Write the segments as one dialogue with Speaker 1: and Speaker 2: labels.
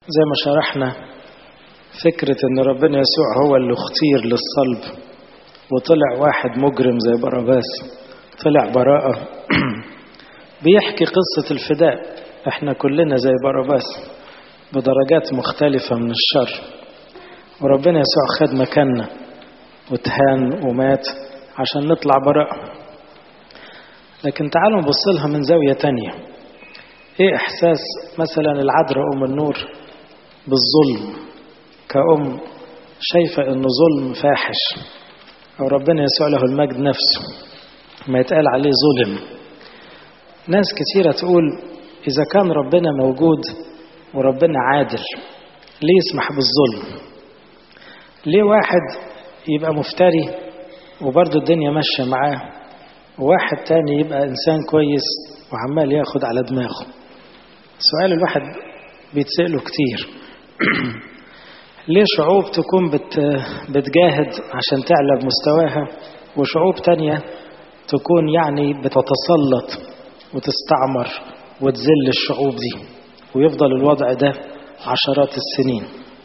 Speaker 1: زي ما شرحنا فكرة ان ربنا يسوع هو اللي اختير للصلب، وطلع واحد مجرم زي باراباس طلع براءة. بيحكي قصة الفداء. احنا كلنا زي باراباس بدرجات مختلفة من الشر، وربنا يسوع خد مكاننا وتهان ومات عشان نطلع براءة. لكن تعالوا نبص لها من زاوية تانية. ايه احساس مثلا العذراء ام النور بالظلم كأم شايفة انه ظلم فاحش، او ربنا يسوع له المجد نفسه ما يتقال عليه ظلم؟ ناس كثيرة تقول اذا كان ربنا موجود وربنا عادل ليه يسمح بالظلم؟ ليه واحد يبقى مفتري وبرضه الدنيا ماشية معاه، وواحد تاني يبقى انسان كويس وعمال ياخد على دماغه؟ سؤال الواحد بيتسأله كتير. ليه شعوب تكون بتجاهد عشان تعلى بمستواها، وشعوب تانية تكون يعني بتتسلط وتستعمر وتذل الشعوب دي، ويفضل الوضع ده عشرات السنين؟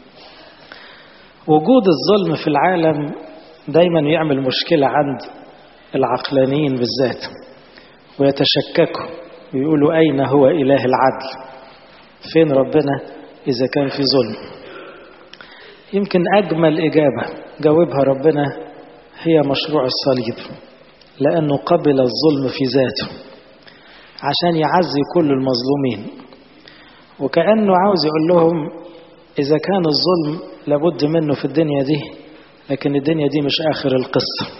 Speaker 1: وجود الظلم في العالم دايما يعمل مشكلة عند العقلانيين بالذات، ويتشككوا ويقولوا أين هو إله العدل؟ فين ربنا إذا كان في ظلم؟ يمكن أجمل إجابة جاوبها ربنا هي مشروع الصليب، لأنه قبل الظلم في ذاته عشان يعزي كل المظلومين. وكأنه عاوز يقول لهم إذا كان الظلم لابد منه في الدنيا دي، لكن الدنيا دي مش آخر القصة.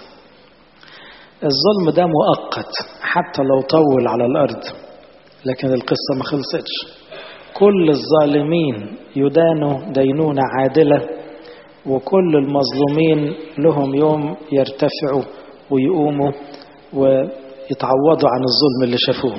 Speaker 1: الظلم ده مؤقت حتى لو طول على الأرض، لكن القصة ما خلصتش. كل الظالمين يدانوا دينونة عادلة، وكل المظلومين لهم يوم يرتفعوا ويقوموا ويتعوضوا عن الظلم اللي شافوه.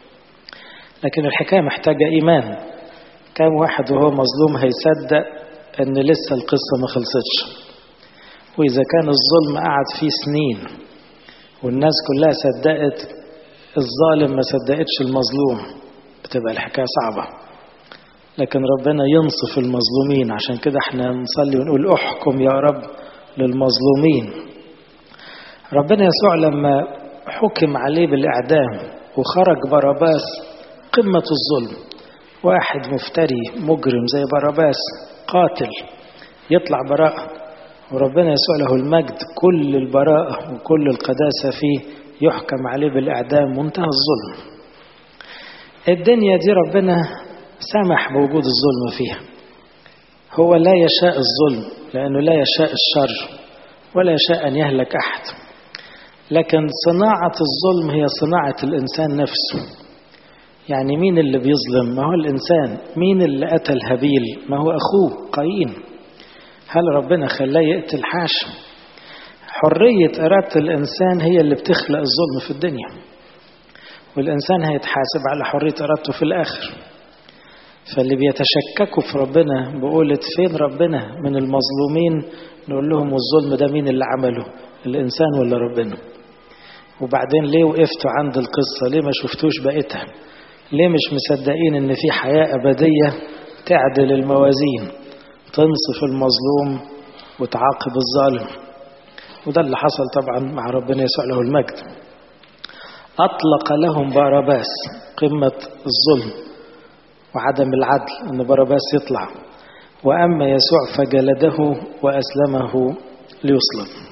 Speaker 1: لكن الحكاية محتاجة إيمان. كم واحد وهو مظلوم هيصدق أن لسه القصة ما خلصتش؟ وإذا كان الظلم قعد فيه سنين والناس كلها صدقت الظالم ما صدقتش المظلوم، بتبقى الحكاية صعبة. لكن ربنا ينصف المظلومين، عشان كده احنا نصلي ونقول احكم يا رب للمظلومين. ربنا يسوع لما حكم عليه بالإعدام وخرج باراباس قمة الظلم، واحد مفتري مجرم زي باراباس قاتل يطلع براءة، وربنا يسوع له المجد كل البراءة وكل القداسة فيه يحكم عليه بالإعدام، منتهى الظلم. الدنيا دي ربنا سمح بوجود الظلم فيها. هو لا يشاء الظلم لأنه لا يشاء الشر ولا يشاء أن يهلك أحد، لكن صناعة الظلم هي صناعة الإنسان نفسه. يعني مين اللي بيظلم؟ ما هو الإنسان. مين اللي قتل هابيل؟ ما هو أخوه قايين. هل ربنا خلاه يقتل؟ حاشا. حرية إرادة الإنسان هي اللي بتخلق الظلم في الدنيا، والإنسان هيتحاسب على حرية إرادته في الآخر. فاللي بيتشككوا في ربنا بقولة فين ربنا من المظلومين، نقول لهم والظلم ده مين اللي عمله؟ الإنسان ولا ربنا؟ وبعدين ليه وقفتوا عند القصة؟ ليه ما شفتوش بقيتها؟ ليه مش مصدقين ان في حياة أبدية تعدل الموازين، تنصف المظلوم وتعاقب الظالم؟ وده اللي حصل طبعا مع ربنا يسوع له المجد. أطلق لهم باراباس قمة الظلم وعدم العدل، أن باراباس يطلع، وأما يسوع فجلده وأسلمه ليصلب.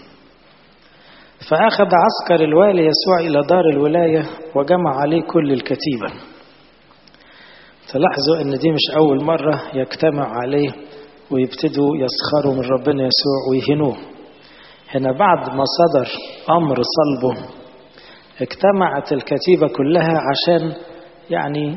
Speaker 1: فأخذ عسكر الوالي يسوع إلى دار الولاية وجمع عليه كل الكتيبة. تلاحظوا أن دي مش أول مرة يجتمع عليه ويبتدوا يسخروا من ربنا يسوع ويهنوه. هنا بعد ما صدر أمر صلبه اجتمعت الكتيبة كلها عشان يعني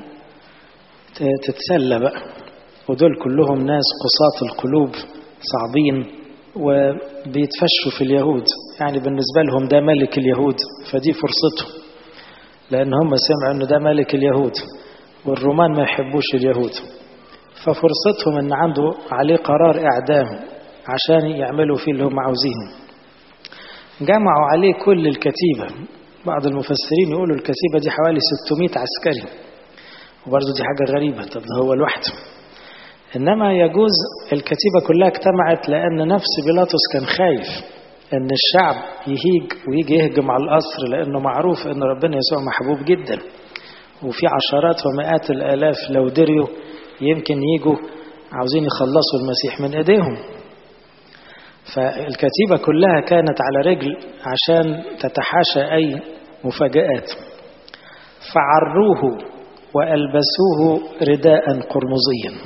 Speaker 1: تتسلى بقى، ودول كلهم ناس قساة القلوب صعبين وبيتفشوا في اليهود. يعني بالنسبة لهم ده ملك اليهود، فدي فرصته، لأن هم سمعوا أنه ده ملك اليهود، والرومان ما يحبوش اليهود، ففرصتهم أن عنده عليه قرار إعدام عشان يعملوا فيه اللي هم عاوزينه. جمعوا عليه كل الكتيبة. بعض المفسرين يقولوا الكتيبة دي حوالي 600 عسكري، وبرضه دي حاجة غريبة. طب ده هو لوحده. إنما يجوز الكتيبة كلها اجتمعت لأن نفس بيلاطس كان خايف إن الشعب يهيج ويجي يهجم على القصر، لأنه معروف إن ربنا يسوع محبوب جدا، وفي عشرات ومئات الآلاف لو دريوا يمكن يجوا عاوزين يخلصوا المسيح من إيديهم. فالكتيبة كلها كانت على رجل عشان تتحاشى أي مفاجآت. فعروه وألبسوه رداء قرمزيا.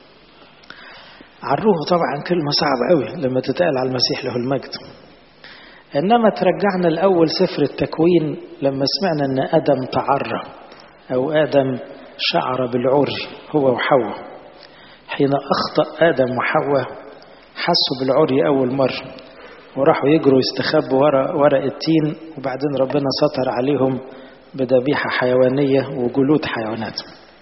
Speaker 1: عروه طبعا كلمة صعبة قوي لما تتقال على المسيح له المجد. إنما ترجعنا الأول سفر التكوين لما سمعنا أن آدم تعرى أو آدم شعر بالعري هو وحواء. حين أخطأ آدم وحواء حسوا بالعري أول مرة وراحوا يجروا يستخبوا ورق التين، وبعدين ربنا سطر عليهم بذبيحة حيوانية وجلود حيوانات.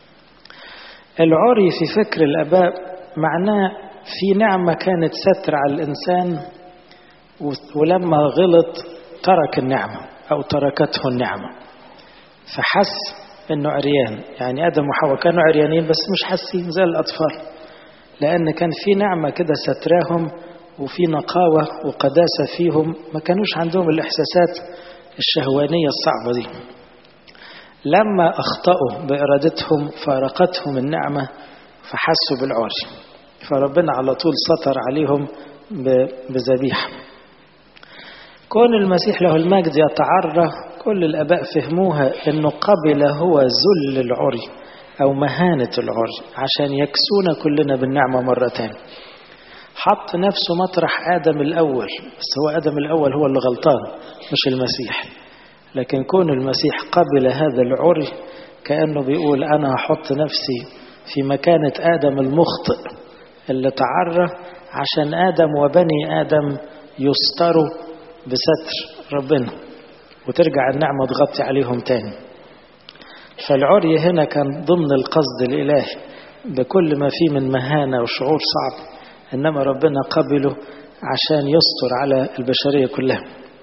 Speaker 1: العري في فكر الآباء معناه في نعمة كانت ستر على الإنسان، ولما غلط ترك النعمة أو تركته النعمة فحس إنه عريان. يعني آدم وحواء كانوا عريانين بس مش حاسين زي الأطفال، لأن كان في نعمة كده ستراهم وفي نقاوة وقداسة فيهم، ما كانوش عندهم الإحساسات الشهوانية الصعبة دي. لما أخطأوا بإرادتهم فارقتهم النعمة فحسوا بالعري، فربنا على طول سطر عليهم بذبيحة. كون المسيح له المجد يتعرى كل الآباء فهموها أنه قبل هو ذل العري أو مهانة العري عشان يكسونا كلنا بالنعمة مرة تانية. حط نفسه مطرح آدم الأول، بس هو آدم الأول هو اللي غلطان مش المسيح. لكن كون المسيح قبل هذا العري كأنه بيقول أنا هحط نفسي في مكانة آدم المخطئ اللي تعرى عشان آدم وبني آدم يستروا بستر ربنا وترجع النعمة تغطي عليهم تاني. فالعري هنا كان ضمن القصد الإلهي بكل ما فيه من مهانة وشعور صعب، إنما ربنا قبله عشان يستر على البشرية كلها.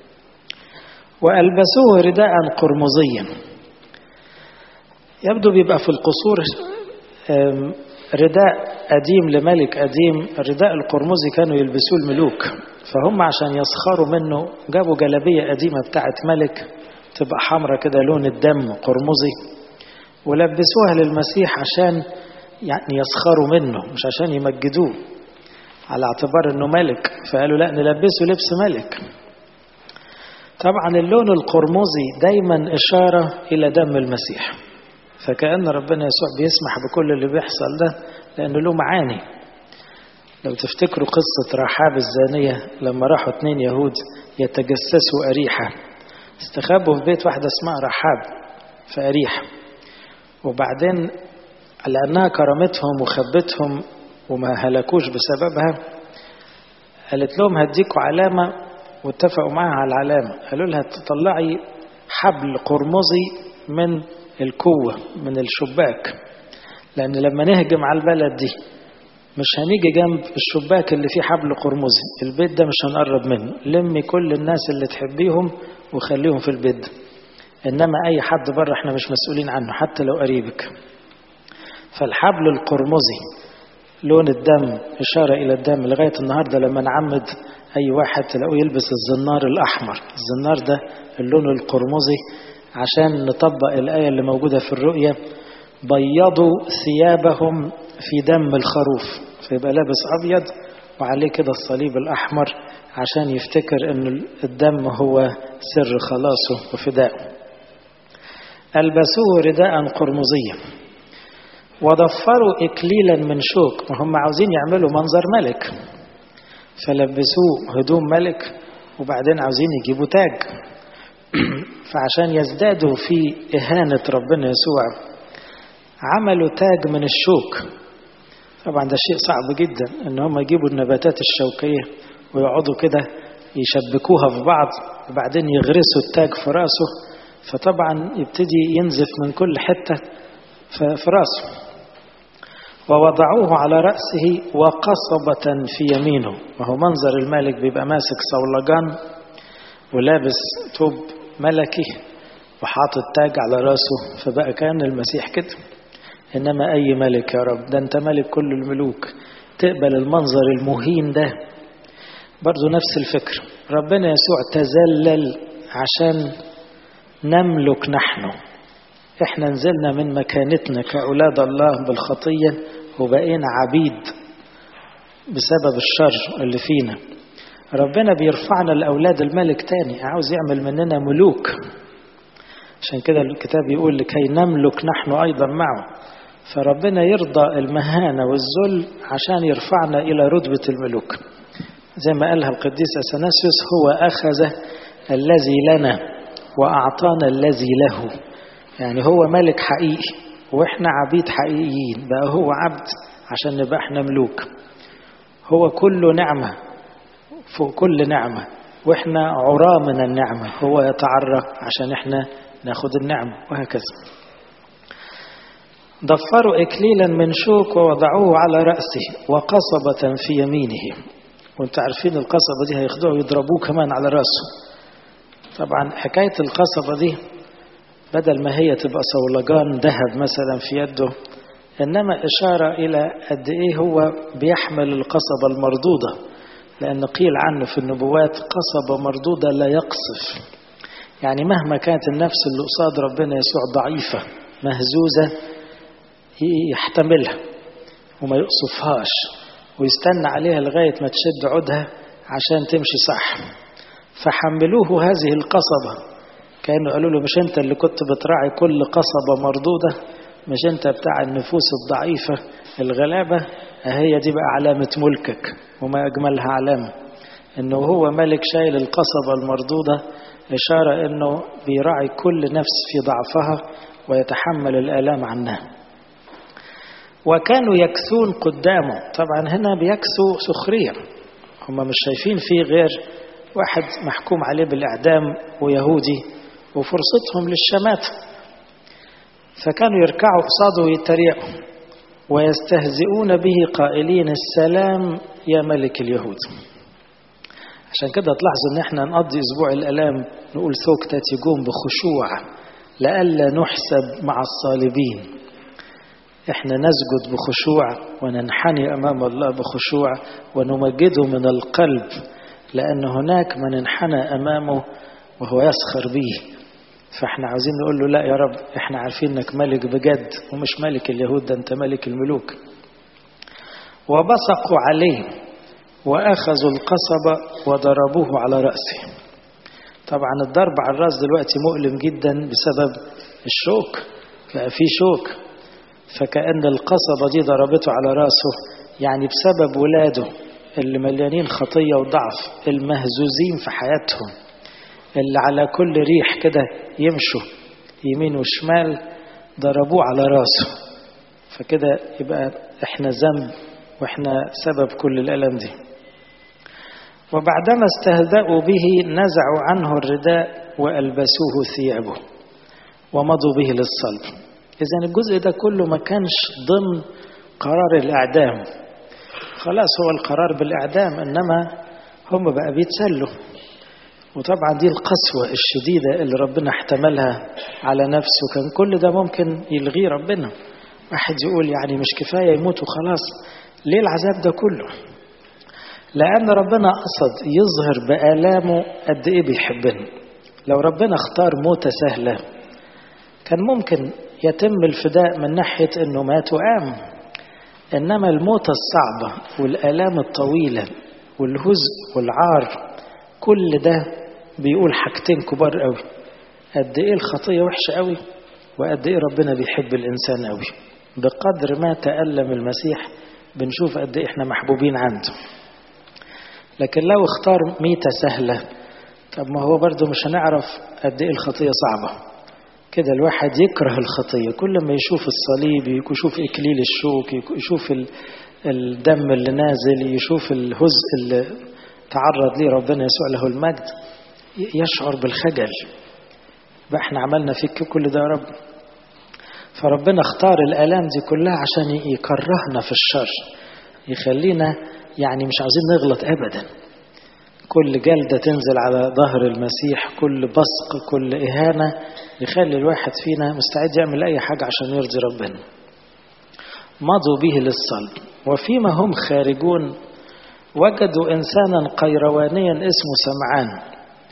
Speaker 1: وألبسوه رداء قرمزيا. يبدو بيبقى في القصور رداء قديم لملك قديم. الرداء القرمزي كانوا يلبسوه الملوك، فهم عشان يسخروا منه جابوا جلابية قديمة بتاعت ملك تبقى حمرة كده لون الدم قرمزي، ولبسوها للمسيح عشان يعني يسخروا منه مش عشان يمجدوه على اعتبار انه ملك، فقالوا لا نلبسه لبس ملك. طبعا اللون القرمزي دايما إشارة إلى دم المسيح، فكأن ربنا يسوع بيسمح بكل اللي بيحصل ده لأنه له معاني. لو تفتكروا قصة رحاب الزانية لما راحوا 2 يهود يتجسسوا أريحة، استخبوا في بيت واحدة اسمها رحاب في أريحة، وبعدين لأنها كرمتهم وخبتهم وما هلكوش بسببها قالت لهم هديكوا علامة، واتفقوا معها على العلامة. قالوا لها تطلعي حبل قرمزي من الكوة من الشباك، لأن لما نهجم على البلد دي مش هنيجي جنب الشباك اللي فيه حبل قرمزي، البيت ده مش هنقرب منه، لمي كل الناس اللي تحبيهم وخليهم في البيت ده، إنما أي حد بره احنا مش مسؤولين عنه حتى لو قريبك. فالحبل القرمزي لون الدم إشارة إلى الدم. لغاية النهاردة لما نعمد أي واحد تلاقوه يلبس الزنار الأحمر، الزنار ده اللون القرمزي عشان نطبق الآية اللي موجودة في الرؤية بيضوا ثيابهم في دم الخروف، فيبقى لابس أبيض وعليه كده الصليب الأحمر عشان يفتكر أن الدم هو سر خلاصه وفدائه. ألبسوه رداء قرمزيا وضفروا إكليلا من شوك، وهم عاوزين يعملوا منظر ملك فلبسوه هدوم ملك، وبعدين عاوزين يجيبوا تاج فعشان يزدادوا في إهانة ربنا يسوع عملوا تاج من الشوك. طبعا ده شيء صعب جدا ان هم يجيبوا النباتات الشوكية ويقعدوا كده يشبكوها في بعض وبعدين يغرسوا التاج في رأسه، فطبعا يبتدي ينزف من كل حتة في رأسه. ووضعوه على رأسه وقصبة في يمينه، وهو منظر الملك بيبقى ماسك صولجان ولابس ثوب ملكي وحاطط تاج على رأسه، فبقى كان المسيح كده. إنما أي ملك يا رب، ده أنت ملك كل الملوك، تقبل المنظر المهين ده؟ برضو نفس الفكر، ربنا يسوع تذلل عشان نملك نحن. احنا نزلنا من مكانتنا كأولاد الله بالخطية وبقينا عبيد بسبب الشر اللي فينا. ربنا بيرفعنا لأولاد الملك تاني، عاوز يعمل مننا ملوك. عشان كده الكتاب يقول لكي نملك نحن أيضا معه. فربنا يرضى المهانة والذل عشان يرفعنا إلى رتبة الملوك، زي ما قالها القديس أثناسيوس: هو أخذ الذي لنا وأعطانا الذي له. يعني هو ملك حقيقي وإحنا عبيد حقيقيين، بقى هو عبد عشان نبقى إحنا ملوك. هو كله نعمة فوق كل نعمة، وإحنا عراة من النعمة، هو يتعرى عشان إحنا ناخد النعمة، وهكذا. ضفروا إكليلا من شوك ووضعوه على رأسه وقصبة في يمينه. وانت عارفين القصبة دي هياخدوه ويضربوه كمان على رأسه. طبعا حكاية القصبة دي بدل ما هي تبقى صولجان ذهب مثلا في يده، إنما إشارة إلى قد إيه هو بيحمل القصبة المردودة، لأن قيل عنه في النبوات: قصبة مردودة لا يقصف. يعني مهما كانت النفس اللي قصاد ربنا يسوع ضعيفة مهزوزة، يحتملها وما يقصفهاش ويستنى عليها لغاية ما تشد عودها عشان تمشي صح. فحملوه هذه القصبة، كانوا قالوا له: مش انت اللي كنت بتراعي كل قصبة مردودة؟ مش انت بتاع النفوس الضعيفة الغلابة؟ هي دي بقى علامة ملكك، وما أجملها علامة انه هو ملك شايل القصبة المردودة، إشارة انه بيراعي كل نفس في ضعفها ويتحمل الآلام عنها. وكانوا يكسون قدامه. طبعا هنا بيكسوا سخرية، هم مش شايفين فيه غير واحد محكوم عليه بالإعدام ويهودي وفرصتهم للشماتة، فكانوا يركعوا قصاده ويتريقوا ويستهزئون به قائلين: السلام يا ملك اليهود. عشان كده تلاحظوا ان احنا نقضي اسبوع الالام نقول: ثوك تاتيجون بخشوع لئلا نحسب مع الصالبين. احنا نسجد بخشوع وننحني امام الله بخشوع ونمجده من القلب، لان هناك من انحنى امامه وهو يسخر به. فاحنا عاوزين نقول له: لا يا رب، احنا عارفين انك ملك بجد ومش ملك اليهود، ده انت ملك الملوك. وبصقوا عليه واخذوا القصبة وضربوه على رأسه. طبعا الضرب على الرأس دلوقتي مؤلم جدا بسبب الشوك، بقى في شوك، فكأن القصبة دي ضربته على رأسه، يعني بسبب ولاده اللي مليانين خطية وضعف، المهزوزين في حياتهم، اللي على كل ريح كده يمشوا يمين وشمال، ضربوه على رأسه. فكده يبقى احنا ذنب واحنا سبب كل الألم دي. وبعدما استهزأوا به نزعوا عنه الرداء وألبسوه ثيابه ومضوا به للصلب. إذن الجزء ده كله ما كانش ضمن قرار الإعدام، خلاص هو القرار بالإعدام، إنما هم بقى بيتسلوا. وطبعا دي القسوة الشديدة اللي ربنا احتملها على نفسه، كان كل ده ممكن يلغيه ربنا. واحد يقول يعني مش كفاية يموت وخلاص، ليه العذاب ده كله؟ لأن ربنا قصد يظهر بآلامه قد إيه بيحبنا. لو ربنا اختار موتة سهلة كان ممكن يتم الفداء من ناحية إنه مات وقام، إنما الموتة الصعبة والآلام الطويلة والهزء والعار، كل ده بيقول حاجتين كبار قوي: قد إيه الخطية وحشة قوي، وقد إيه ربنا بيحب الإنسان قوي. بقدر ما تألم المسيح بنشوف قد إيه إحنا محبوبين عنده. لكن لو اختار ميتة سهلة، طب ما هو برضو مش هنعرف قد إيه الخطية صعبة. كده الواحد يكره الخطية، كل ما يشوف الصليب، يشوف إكليل الشوك، يشوف الدم اللي نازل، يشوف الهزء اللي تعرض ليه ربنا يسوع له المجد، يشعر بالخجل. بقى احنا عملنا فيك كل ده يا رب. فربنا اختار الآلام دي كلها عشان يكرهنا في الشر، يخلينا يعني مش عاوزين نغلط أبدا. كل جلدة تنزل على ظهر المسيح، كل بصق، كل إهانة، يخلي الواحد فينا مستعد يعمل أي حاجة عشان يرضي ربنا. مضوا به للصلب. وفيما هم خارجون وجدوا إنسانا قيروانيا اسمه سمعان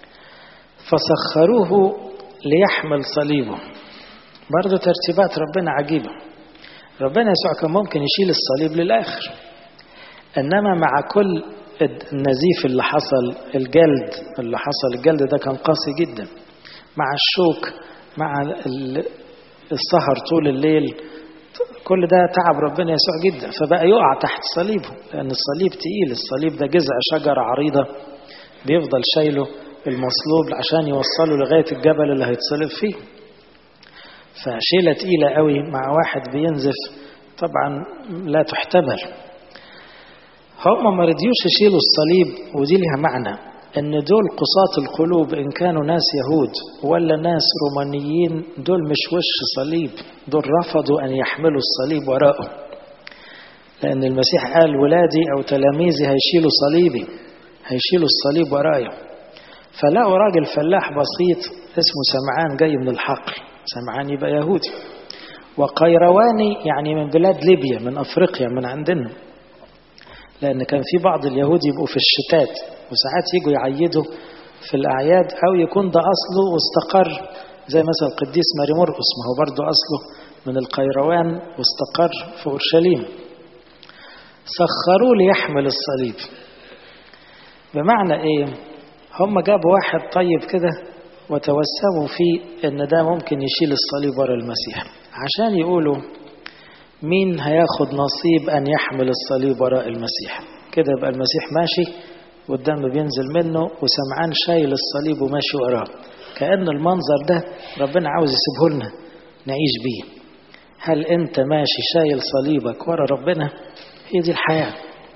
Speaker 1: فسخروه ليحمل صليبه. برضو ترتيبات ربنا عجيبة. ربنا يسوع كان ممكن يشيل الصليب للآخر، إنما مع كل النزيف اللي حصل، الجلد اللي حصل، الجلد ده كان قاسي جدا، مع الشوك، مع السهر طول الليل، كل ده تعب ربنا يسوع جدا، فبقى يقع تحت صليبه، لأن الصليب تقيل. الصليب ده جذع شجرة عريضة بيفضل شايله المصلوب عشان يوصله لغاية الجبل اللي هيتصلب فيه. فشيلة تقيلة قوي مع واحد بينزف، طبعا لا تحتمل. هم ما رضيوش يشيلوا الصليب، ودي لها معنى ان دول قساة القلوب، ان كانوا ناس يهود ولا ناس رومانيين، دول مش وش صليب، دول رفضوا ان يحملوا الصليب وراءه، لان المسيح قال ولادي او تلاميذي هيشيلوا صليبي، هيشيلوا الصليب ورايا. فلقوا راجل فلاح بسيط اسمه سمعان جاي من الحقل، سمعان يبقى يهودي، وقيرواني يعني من بلاد ليبيا، من افريقيا، من عندنا، لأن كان في بعض اليهود يبقوا في الشتات وساعات يجوا يعيدوا في الأعياد، أو يكون ده أصله واستقر، زي مثلا القديس ماري مرقس، ما هو برضو أصله من القيروان واستقر في أورشليم. سخروه ليحمل الصليب. بمعنى إيه؟ هم جابوا واحد طيب كده وتوسموا فيه إن ده ممكن يشيل الصليب ورا المسيح، عشان يقولوا مين هياخد نصيب أن يحمل الصليب وراء المسيح. كده يبقى المسيح ماشي والدم بينزل منه وسمعان شايل الصليب وماشي وراه، كأن المنظر ده ربنا عاوز يسيبه لنا نعيش بيه. هل أنت ماشي شايل صليبك ورا ربنا؟ هي دي الحياة.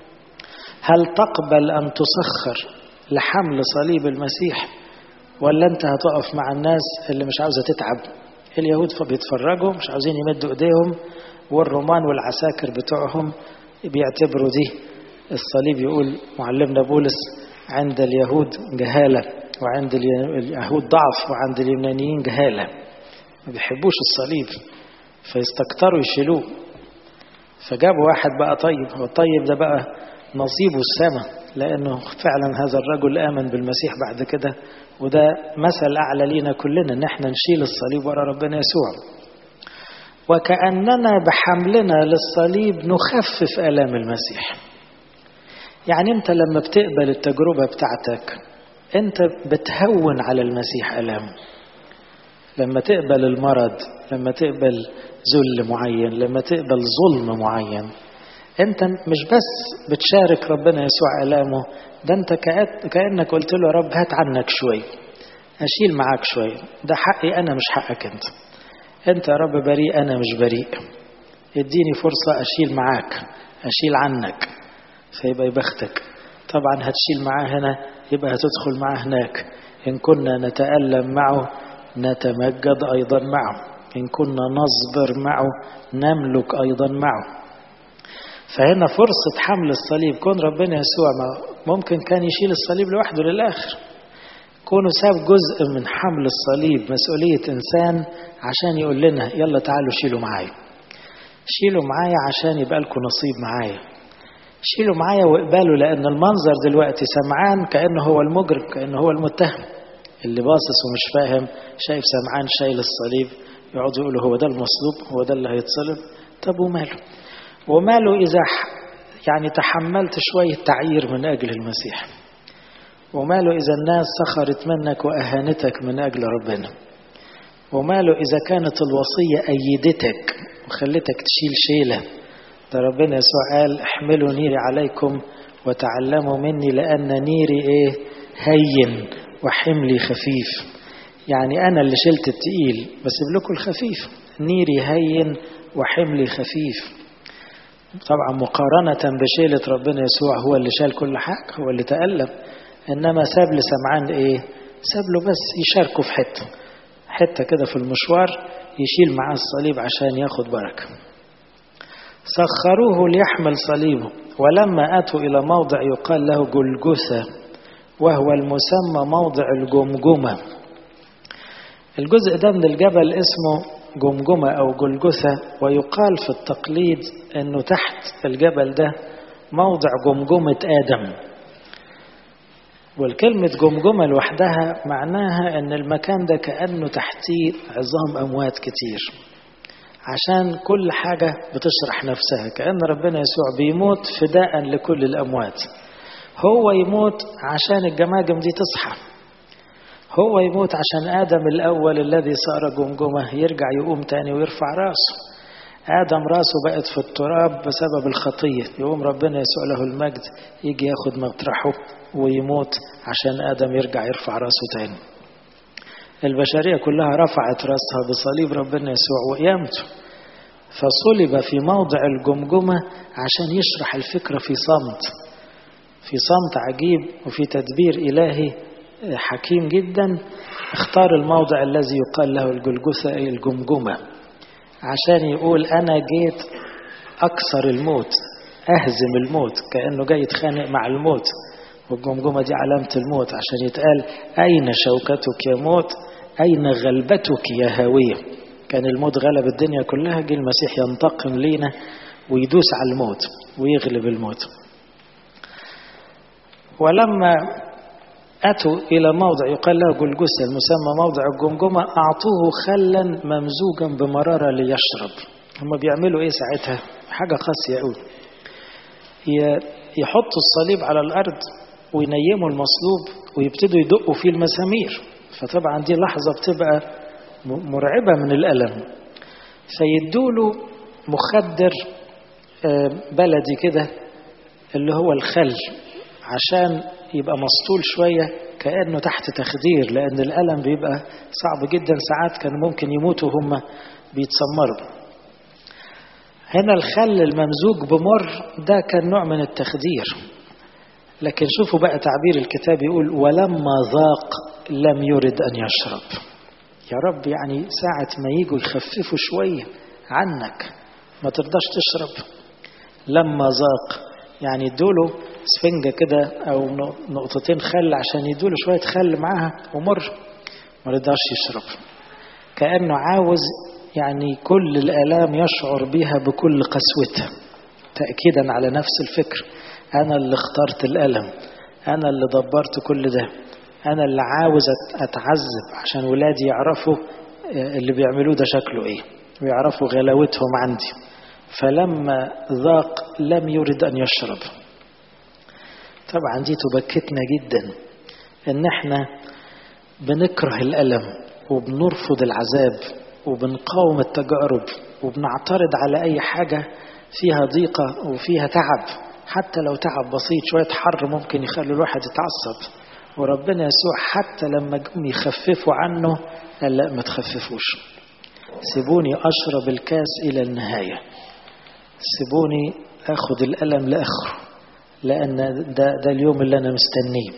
Speaker 1: هل تقبل أن تسخر لحمل صليب المسيح، ولا أنت هتقف مع الناس اللي مش عاوزة تتعب؟ اليهود فبيتفرجوا مش عاوزين يمدوا إيديهم، والرومان والعساكر بتوعهم بيعتبروا دي الصليب. يقول معلمنا بولس عند اليهود جهالة، وعند اليهود ضعف، وعند اليونانيين جهالة، ما بيحبوش الصليب فيستكتروا يشيلوه. فجابوا واحد بقى طيب، والطيب ده بقى نصيبه السماء، لأنه فعلا هذا الرجل آمن بالمسيح بعد كده. وده مثل أعلى لينا كلنا، ان احنا نشيل الصليب ورا ربنا يسوع، وكأننا بحملنا للصليب نخفف آلام المسيح. يعني انت لما بتقبل التجربة بتاعتك انت بتهون على المسيح آلامه. لما تقبل المرض، لما تقبل ذل معين، لما تقبل ظلم معين، انت مش بس بتشارك ربنا يسوع آلامه، ده انت كأنك قلت له يا رب هات عنك شوي، اشيل معاك شوي، ده حقي انا مش حقك انت. انت يا رب بريء انا مش بريء، اديني فرصة اشيل معاك، اشيل عنك. فيبقى يبختك. طبعا هتشيل معاه هنا يبقى هتدخل معاه هناك. ان كنا نتألم معه نتمجد ايضا معه، ان كنا نصبر معه نملك ايضا معه. فهنا فرصة حمل الصليب. كون ربنا يسوع ممكن كان يشيل الصليب لوحده للآخر، كونه ساب جزء من حمل الصليب مسؤولية إنسان عشان يقول لنا يلا تعالوا شيلوا معايا، شيلوا معايا عشان يبقى لكم نصيب معايا، شيلوا معايا واقبلوا. لأن المنظر دلوقتي سمعان كأنه هو المجرم، كأنه هو المتهم، اللي باصص ومش فاهم شايف سمعان شايل الصليب، يقعدوا يقولوا هو ده المصلوب، هو ده اللي هيتصلب. طب وماله إذا يعني تحملت شوية تعيير من أجل المسيح؟ وماله إذا الناس سخرت منك وأهانتك من أجل ربنا؟ وماله إذا كانت الوصية أيدتك وخلتك تشيل شيلة؟ ده ربنا يسوع قال احملوا نيري عليكم وتعلموا مني لأن نيري هين وحملي خفيف. يعني أنا اللي شلت التقيل بس بلكم الخفيف. نيري هين وحملي خفيف. طبعا مقارنة بشيلة ربنا يسوع، هو اللي شال كل حاجة، هو اللي تألم. إنما ساب لسمعان ساب له بس يشاركه في حتة كده في المشوار، يشيل معاه الصليب عشان ياخد بركة. سخروه ليحمل صليبه. ولما أتوا إلى موضع يقال له جلجثة، وهو المسمى موضع الجمجمة. الجزء ده من الجبل اسمه جمجمة أو جلجثة، ويقال في التقليد أنه تحت الجبل ده موضع جمجمة آدم. والكلمة جمجمة لوحدها معناها أن المكان ده كأنه تحتيه عظام أموات كتير، عشان كل حاجة بتشرح نفسها، كأن ربنا يسوع بيموت فداء لكل الأموات. هو يموت عشان الجماجم دي تصحى، هو يموت عشان آدم الأول الذي صار جمجمة يرجع يقوم تاني ويرفع راسه. آدم راسه بقت في التراب بسبب الخطية، يقوم ربنا يسوع له المجد يجي ياخد مطرحه ويموت عشان آدم يرجع يرفع راسه تاني. البشرية كلها رفعت راسها بصليب ربنا يسوع وقيامته، فصلب في موضع الجمجمة عشان يشرح الفكرة في صمت عجيب وفي تدبير إلهي حكيم جدا. اختار الموضع الذي يقال له الجلجثة أي الجمجمة، عشان يقول أنا جيت أكسر الموت، أهزم الموت، كأنه جاي يتخانق مع الموت. والجمجمة دي علامة الموت، عشان يتقال أين شوكتك يا موت، أين غلبتك يا هاوية. كان الموت غلب الدنيا كلها، جه المسيح ينتقم لينا ويدوس على الموت ويغلب الموت. ولما أتوا إلى موضع يقال له جلجثة المسمى موضع الجمجمة، أعطوه خلا ممزوجا بمرارة ليشرب. هم بيعملوا إيه ساعتها؟ حاجة قاسية قوي. يحطوا الصليب على الأرض وينيموا المصلوب ويبتدوا يدقوا فيه المسامير، فطبعا دي لحظة بتبقى مرعبة من الألم. فيدوله مخدر بلدي كده اللي هو الخل، عشان يبقى مسطول شوية كأنه تحت تخدير، لأن الألم بيبقى صعب جدا، ساعات كان ممكن يموتوا هم بيتسمروا. هنا الخل الممزوج بمر ده كان نوع من التخدير. لكن شوفوا بقى تعبير الكتاب يقول ولما ذاق لم يرد أن يشرب. يا رب يعني ساعة ما يجوا يخففوا شوية عنك ما ترضاش تشرب. لما ذاق يعني يدوله سفنجة كده أو نقطتين خل عشان يدوله شوية خل معاها ومر، ما رضاش يشرب. كأنه عاوز يعني كل الآلام يشعر بها بكل قسوتها، تأكيدا على نفس الفكر. أنا اللي اخترت الألم، أنا اللي دبرت كل ده، أنا اللي عاوز أتعذب عشان ولادي يعرفوا اللي بيعملوه ده شكله إيه ويعرفوا غلاوتهم عندي. فلما ذاق لم يرد أن يشرب. طبعا دي تبكتنا جدا إن احنا بنكره الألم وبنرفض العذاب وبنقاوم التجارب وبنعترض على أي حاجة فيها ضيقة وفيها تعب، حتى لو تعب بسيط، شوية حر ممكن يخلي الواحد يتعصب. وربنا يسوع حتى لما جم يخففوا عنه قال لا ما تخففوش، سيبوني أشرب الكاس إلى النهاية، سيبوني أخذ الألم لآخره، لأن ده اليوم اللي أنا مستنيه.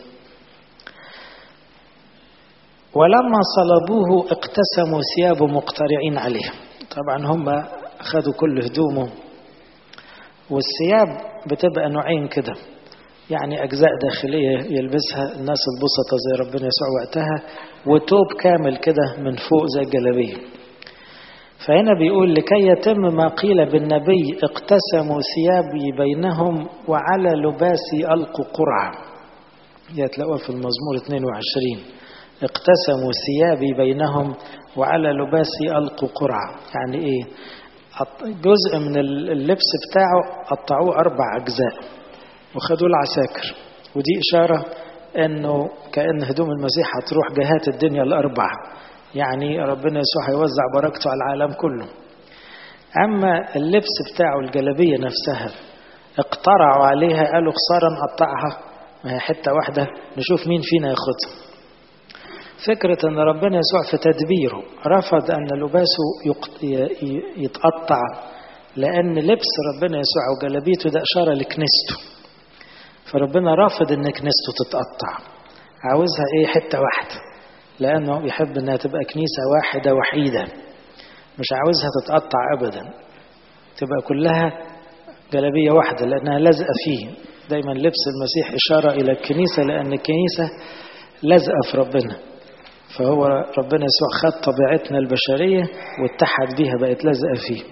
Speaker 1: ولما صلبوه اقتسموا ثيابه مقترعين عليه. طبعا هم أخذوا كل هدومه، والثياب بتبقى نوعين كده، يعني أجزاء داخلية يلبسها الناس البسطة زي ربنا يسوع وقتها، وتوب كامل كده من فوق زي الجلابية. فهنا بيقول لكي يتم ما قيل بالنبي اقتسموا ثيابي بينهم وعلى لباسي ألقوا قرعة. يتلاقوا في المزمور 22 اقتسموا ثيابي بينهم وعلى لباسي ألقوا قرعة. يعني إيه؟ جزء من اللبس بتاعه قطعوه 4 أجزاء وخدوا العساكر، ودي إشارة أنه كأن هدوم المسيح هتروح جهات الدنيا ال4، يعني ربنا يسوع هيوزع بركته على العالم كله. أما اللبس بتاعه الجلابية نفسها اقترعوا عليها، قالوا خسارة نقطعها، ما هي حتة واحدة نشوف مين فينا ياخدها. فكرة أن ربنا يسوع في تدبيره رفض أن لباسه يتقطع، لأن لبس ربنا يسوع وجلابيته ده إشارة لكنيسته، فربنا رافض أن كنيسته تتقطع، عاوزها إيه؟ حتة واحدة، لأنه يحب أنها تبقى كنيسة واحدة وحيدة، مش عاوزها تتقطع أبدا، تبقى كلها جلابية واحدة لأنها لازقة فيه. دايما لبس المسيح إشارة إلى الكنيسة، لأن الكنيسة لازقة في ربنا، فهو ربنا يسوع خد طبيعتنا البشرية واتحد بيها، بقت لازقة فيه.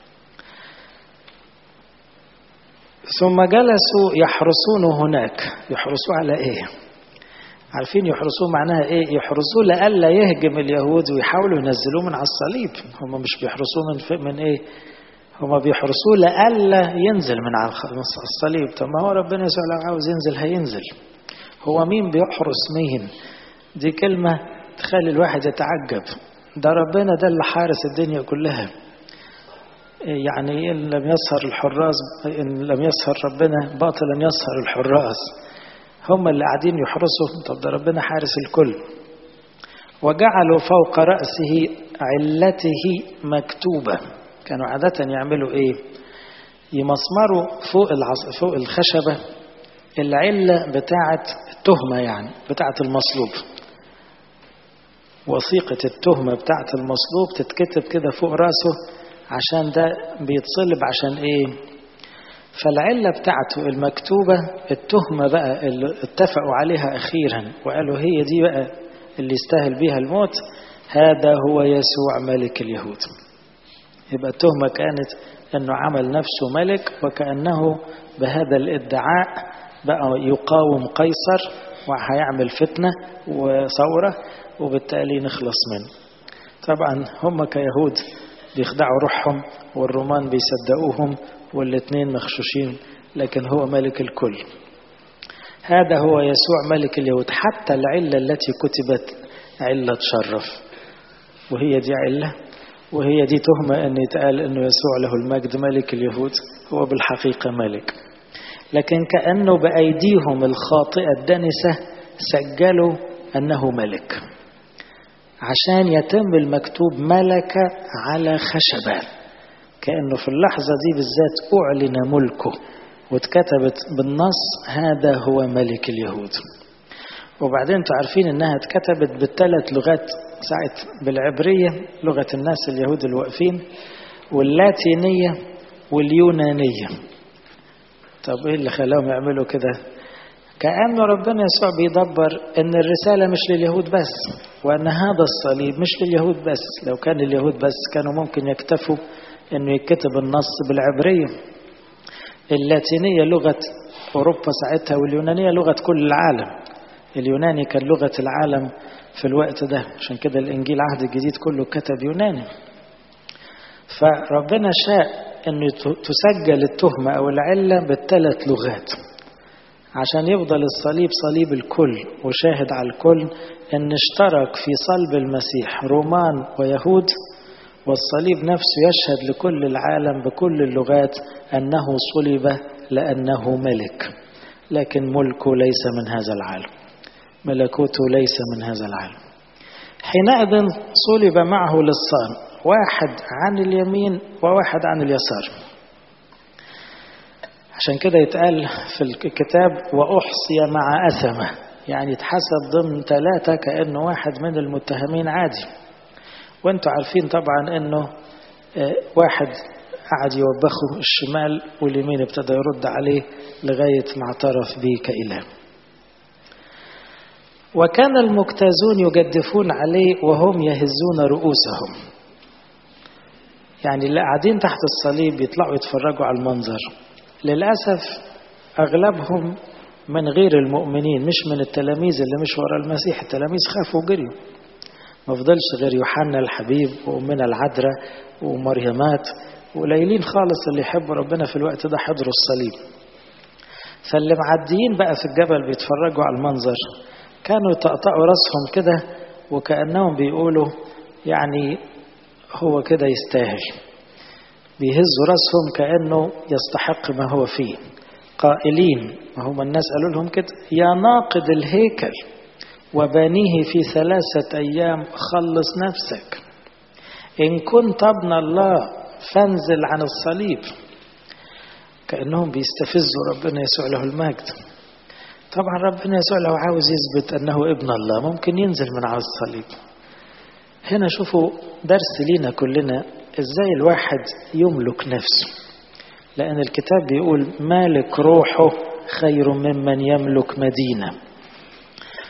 Speaker 1: ثم جلسوا يحرسونه هناك. يحرسوه على ايه؟ عارفين يحرسوه معناها ايه؟ يحرسوه لألا يهجم اليهود ويحاولوا ينزلوه من على الصليب. هم مش بيحرسوه من ايه؟ هم بيحرسوه لألا ينزل من على الصليب. طب ما هو ربنا يسوع لو عاوز ينزل هينزل. هو مين بيحرس مين؟ دي كلمة تخلي الواحد يتعجب. ده ربنا ده اللي حارس الدنيا كلها. يعني إن لم يسهر الحراس، إن لم يسهر ربنا باطلا يسهر الحراس. هم اللي قاعدين يحرسوا. طب ده ربنا حارس الكل. وجعلوا فوق رأسه علته مكتوبة. كانوا عادة يعملوا ايه؟ يمسمروا فوق الخشبة العلة بتاعة التهمة، يعني بتاعة المصلوب. وثيقة التهمة بتاعة المصلوب تتكتب كده فوق رأسه، عشان ده بيتصلب عشان ايه؟ فالعلة بتاعته المكتوبة، التهمة بقى اللي اتفقوا عليها أخيرا وقالوا هي دي بقى اللي يستاهل بيها الموت، هذا هو يسوع ملك اليهود. يبقى التهمة كانت أنه عمل نفسه ملك، وكأنه بهذا الادعاء بقى يقاوم قيصر وهيعمل فتنة وثورة، وبالتالي نخلص منه. طبعا هم كيهود بيخدعوا روحهم، والرومان بيصدقوهم، والاثنين مخشوشين، لكن هو ملك الكل. هذا هو يسوع ملك اليهود. حتى العلة التي كتبت علة شرف، وهي دي علة، وهي دي تهمة أن يتقال أنه يسوع له المجد ملك اليهود. هو بالحقيقة ملك، لكن كأنه بأيديهم الخاطئة الدنسة سجلوا أنه ملك، عشان يتم المكتوب ملك على خشبة. كأنه في اللحظة دي بالذات أعلن ملكه، واتكتبت بالنص هذا هو ملك اليهود. وبعدين تعرفين أنها اتكتبت بالثلاث لغات ساعة، بالعبرية لغة الناس اليهود الواقفين، واللاتينية واليونانية. طب إيه اللي خلاهم يعملوا كده؟ كأنه ربنا يسوع بيدبر أن الرسالة مش لليهود بس، وأن هذا الصليب مش لليهود بس. لو كان اليهود بس كانوا ممكن يكتفوا أنه يكتب النص بالعبرية. اللاتينية لغة أوروبا ساعتها، واليونانية لغة كل العالم. اليوناني كان لغة العالم في الوقت ده، عشان كده الإنجيل عهد الجديد كله كتب يوناني. فربنا شاء أنه تسجل التهمة أو العلة بالثلاث لغات، عشان يفضل الصليب صليب الكل وشاهد على الكل أن اشترك في صلب المسيح رومان ويهود، والصليب نفسه يشهد لكل العالم بكل اللغات أنه صلب لأنه ملك. لكن ملكه ليس من هذا العالم، ملكوته ليس من هذا العالم. حينئذ صلب معه للصان، واحد عن اليمين وواحد عن اليسار. عشان كده يتقال في الكتاب وأحصي مع أثمة، يعني يتحسب ضمن ثلاثة كأنه واحد من المتهمين عادي. وانتوا عارفين طبعا انه واحد قعد يوبخه الشمال واليمين ابتدى يرد عليه لغاية ما اعترف به كإله. وكان المجتازون يجدفون عليه وهم يهزون رؤوسهم. يعني اللي قاعدين تحت الصليب يطلعوا يتفرجوا على المنظر. للأسف أغلبهم من غير المؤمنين، مش من التلاميذ اللي مش وراء المسيح. التلاميذ خافوا وجريوا، ما فضلش غير يوحنا الحبيب وأمنا العذراء ومريمات، وقليلين خالص اللي يحبوا ربنا في الوقت ده حضروا الصليب. فاللي معديين بقى في الجبل بيتفرجوا على المنظر كانوا يطقطقوا راسهم كده، وكأنهم بيقولوا يعني هو كده يستاهل. بيهزوا راسهم كأنه يستحق ما هو فيه، قائلين، وهم الناس قالوا لهم كده: يا ناقد الهيكل وبنيه في 3 أيام خلص نفسك، إن كنت ابن الله فانزل عن الصليب. كأنهم بيستفزوا ربنا يسوع له المجد. طبعا ربنا يسوع لو عاوز يثبت أنه ابن الله ممكن ينزل من على الصليب. هنا شوفوا درس لينا كلنا إزاي الواحد يملك نفسه، لأن الكتاب بيقول مالك روحه خير ممن يملك مدينة.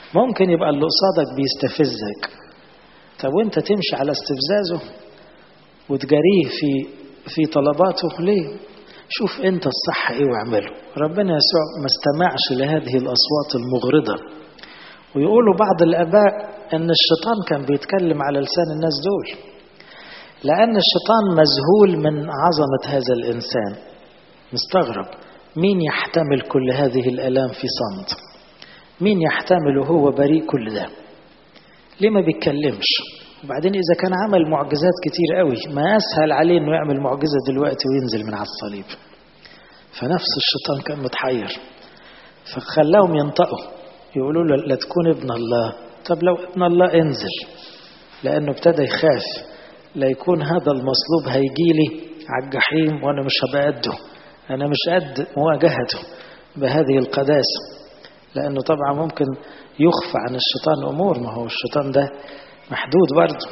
Speaker 1: ممكن يبقى اللي قصادك بيستفزك، طب وانت تمشي على استفزازه وتجاريه في طلباته ليه؟ شوف انت الصح ايه واعمله. ربنا يسوع ما استمعش لهذه الاصوات المغرضة. ويقولوا بعض الاباء ان الشيطان كان بيتكلم على لسان الناس دول، لان الشيطان مذهول من عظمة هذا الانسان، مستغرب مين يحتمل كل هذه الالام في صمت، مين يحتمل وهو بريء كل ده، ليه ما بيتكلمش؟ وبعدين إذا كان عمل معجزات كتير قوي، ما أسهل عليه إنه يعمل معجزة دلوقتي وينزل من على الصليب. فنفس الشيطان كان متحير، فخلاهم ينطقوا يقولوا له لا تكون ابن الله. طب لو ابن الله انزل، لأنه ابتدى يخاف لا يكون هذا المصلوب هيجيلي على الجحيم وأنا مش هبقى قده، أنا مش قد مواجهته بهذه القداسة، لأنه طبعا ممكن يخفى عن الشيطان أمور، ما هو الشيطان ده محدود برضه.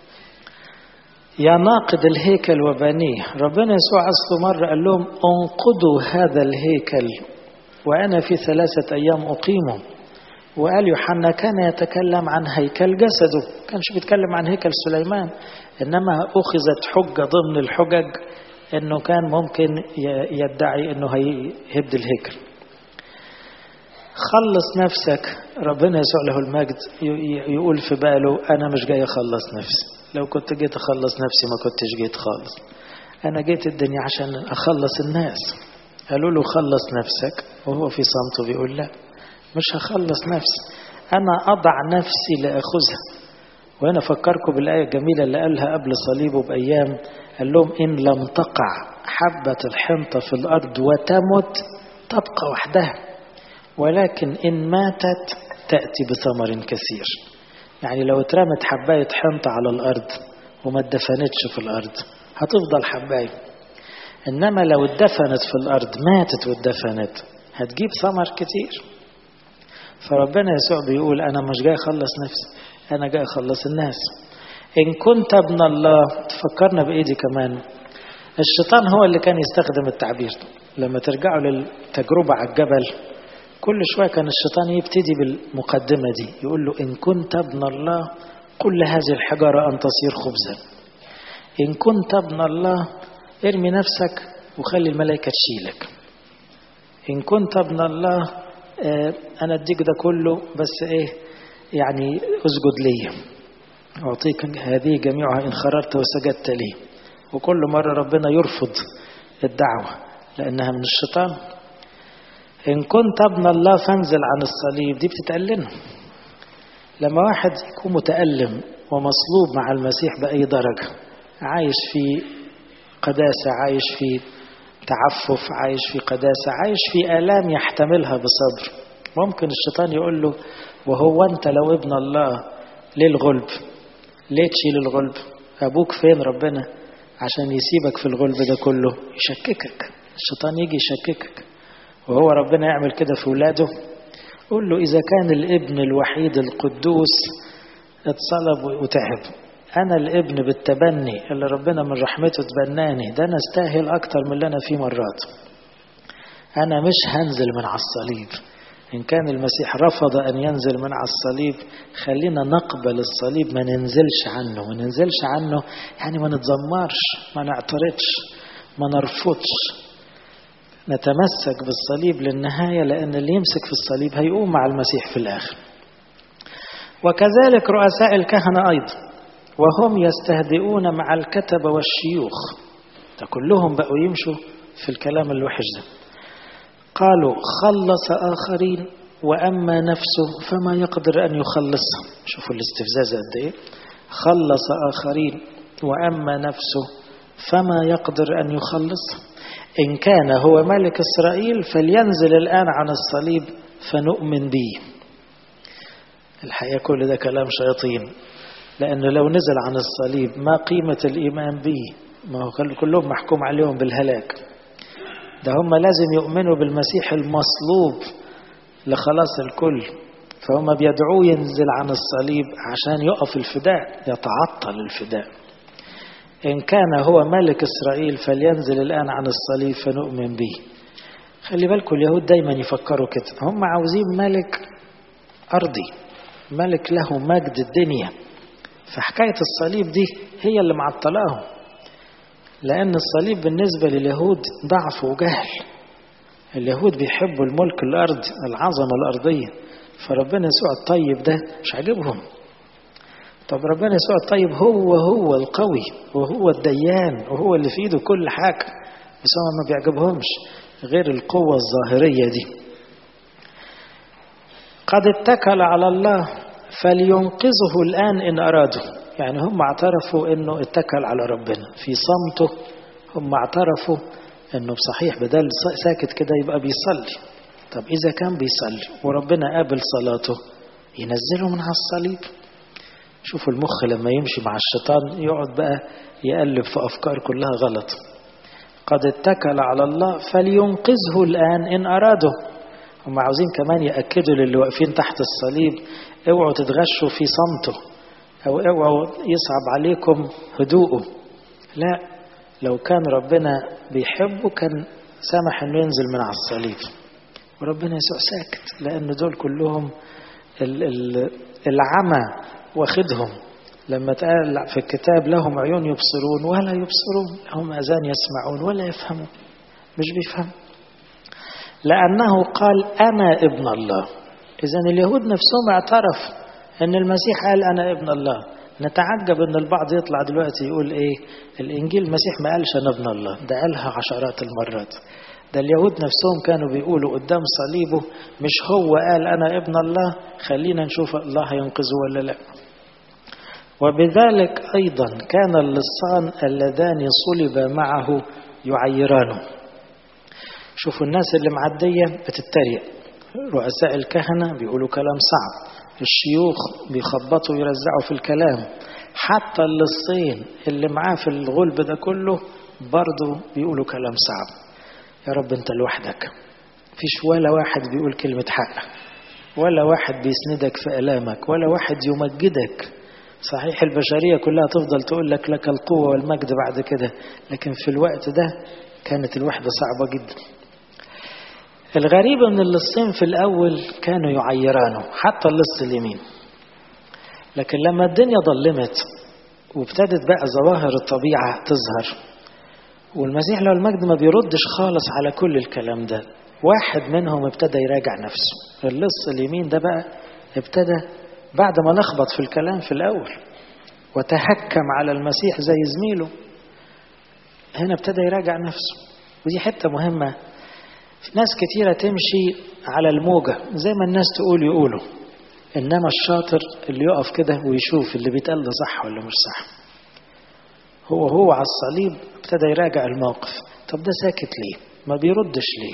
Speaker 1: يا ناقد الهيكل وبنيه، ربنا يسوع أصله مرة قال لهم انقضوا هذا الهيكل وأنا في 3 أيام أقيمه. وقال يوحنا كان يتكلم عن هيكل جسده، كانش بيتكلم عن هيكل سليمان، إنما أخذت حجة ضمن الحجج إنه كان ممكن يدعي إنه هيهد الهيكل. خلص نفسك، ربنا يسوع له المجد يقول في باله أنا مش جاي أخلص نفسي، لو كنت جيت أخلص نفسي ما كنتش جيت خالص، أنا جيت الدنيا عشان أخلص الناس. قالوا له خلص نفسك، وهو في صمته بيقول لا مش هخلص نفسي، أنا أضع نفسي لأخذها. وهنا فكركم بالآية الجميلة اللي قالها قبل صليبه بأيام، قال لهم إن لم تقع حبة الحنطة في الأرض وتمت تبقى وحدها، ولكن إن ماتت تأتي بثمر كثير. يعني لو اترمت حباية حنطة على الأرض وما اتدفنتش في الأرض هتفضل حباية، إنما لو اتدفنت في الأرض ماتت واتدفنت هتجيب ثمر كتير. فربنا يسوع بيقول أنا مش جاي أخلص نفسي، أنا جاي أخلص الناس. إن كنت ابن الله، تفكرنا بإيدي كمان، الشيطان هو اللي كان يستخدم التعبير. لما ترجعوا للتجربة على الجبل كل شوية كان الشيطان يبتدي بالمقدمة دي، يقول له إن كنت ابن الله قل لهذه الحجارة أن تصير خبزا. إن كنت ابن الله ارمي نفسك وخلي الملائكة تشيلك. إن كنت ابن الله أنا أديك ده كله، بس إيه يعني أسجد لي، أعطيك هذه جميعها إن خررت وسجدت لي. وكل مرة ربنا يرفض الدعوة لأنها من الشيطان. إن كنت ابن الله فانزل عن الصليب، دي بتتألمه. لما واحد يكون متألم ومصلوب مع المسيح بأي درجة، عايش في قداسة، عايش في تعفف، عايش في قداسة، عايش في آلام يحتملها بصبر، ممكن الشيطان يقول له وهو أنت لو ابن الله ليه الغلب؟ ليه تشيل الغلب؟ أبوك فين ربنا عشان يسيبك في الغلب ده كله؟ يشككك، الشيطان يجي يشككك. وهو ربنا يعمل كده في ولاده؟ قول له إذا كان الابن الوحيد القدوس اتصلب وتعب، أنا الابن بالتبني اللي ربنا من رحمته تبناني، ده أنا استاهل أكتر من اللي أنا فيه مرات. أنا مش هنزل من على الصليب. إن كان المسيح رفض أن ينزل من على الصليب، خلينا نقبل الصليب، ما ننزلش عنه. ما ننزلش عنه يعني ما نتذمرش، ما نعترضش، ما نرفضش، نتمسك بالصليب للنهاية، لأن اللي يمسك في الصليب هيقوم مع المسيح في الآخر. وكذلك رؤساء الكهنة أيضا وهم يستهدئون مع الكتبة والشيوخ، ده كلهم بقوا يمشوا في الكلام الوحش ده. قالوا خلص آخرين وأما نفسه فما يقدر أن يخلصها. شوفوا الاستفزاز قد إيه. خلص آخرين وأما نفسه فما يقدر أن يخلصها. إن كان هو ملك إسرائيل فلينزل الآن عن الصليب فنؤمن به. الحقيقة كل ده كلام شياطين، لأنه لو نزل عن الصليب ما قيمة الإيمان به؟ ما هو كلهم محكوم عليهم بالهلاك. ده هم لازم يؤمنوا بالمسيح المصلوب لخلاص الكل، فهم بيدعوه ينزل عن الصليب عشان يقف الفداء، يتعطل الفداء. إن كان هو ملك إسرائيل فلينزل الآن عن الصليب فنؤمن به. خلي بالكم اليهود دايما يفكروا كده، هم عاوزين ملك أرضي، ملك له مجد الدنيا. فحكاية الصليب دي هي اللي معطلاهم، لأن الصليب بالنسبة لليهود ضعف وجهل. اليهود بيحبوا الملك الأرض، العظمة الأرضية، فربنا يسوع الطيب ده مش عاجبهم. طب ربنا يسوع الطيب هو القوي وهو الديان وهو اللي في ايده كل حاجة، بس هم ما بيعجبهمش غير القوة الظاهرية دي. قد اتكل على الله فلينقذه الآن إن أرادوا. يعني هم اعترفوا إنه اتكل على ربنا في صمته، هم اعترفوا إنه بصحيح بدل ساكت كده يبقى بيصلي. طب إذا كان بيصلي وربنا قابل صلاته ينزله من على الصليب. شوفوا المخ لما يمشي مع الشيطان يقعد بقى يقلب في أفكار كلها غلط. قد اتكل على الله فلينقذه الآن إن أرادوا. هم عاوزين كمان يأكدوا للي واقفين تحت الصليب اوعوا تتغشوا في صمته، أو اوعوا يصعب عليكم هدوءه. لا، لو كان ربنا بيحبه كان سمح انه ينزل من على الصليب، وربنا يسوع ساكت، لأن دول كلهم العمى واخدهم. لما تقال في الكتاب لهم عيون يبصرون ولا يبصرون، لهم أذان يسمعون ولا يفهمون، مش بيفهم، لأنه قال أنا ابن الله. إذن اليهود نفسهم اعترف أن المسيح قال أنا ابن الله. نتعجب أن البعض يطلع دلوقتي يقول إيه الإنجيل المسيح ما قالش أنا ابن الله، ده قالها عشرات المرات. ده اليهود نفسهم كانوا بيقولوا قدام صليبه مش هو قال أنا ابن الله، خلينا نشوف الله ينقذه ولا لا. وبذلك أيضا كان اللصان اللذان صلب معه يعيرانه. شوفوا الناس اللي معدية بتتريق، رؤساء الكهنة بيقولوا كلام صعب، الشيوخ بيخبطوا ويرزعوا في الكلام، حتى اللصين اللي معاه في الغلب ده كله برضو بيقولوا كلام صعب. يا رب انت لوحدك، فيش ولا واحد بيقول كلمة حق، ولا واحد بيسندك في ألامك، ولا واحد يمجدك. صحيح البشرية كلها تفضل تقول لك لك القوة والمجد بعد كده، لكن في الوقت ده كانت الوحدة صعبة جدا. الغريب ان اللصين في الأول كانوا يعيرانه، حتى اللص اليمين. لكن لما الدنيا ظلمت وابتدت بقى ظواهر الطبيعة تظهر، والمسيح له المجد ما بيردش خالص على كل الكلام ده، واحد منهم ابتدى يراجع نفسه. اللص اليمين ده بقى ابتدى بعد ما لخبط في الكلام في الأول وتهكم على المسيح زي زميله، هنا ابتدى يراجع نفسه. ودي حتة مهمة. ناس كتيرة تمشي على الموجة زي ما الناس يقولوا، إنما الشاطر اللي يقف كده ويشوف اللي بيتقال ده صح ولا مش صح. هو على الصليب ابتدى يراجع الموقف. طب ده ساكت ليه؟ ما بيردش ليه؟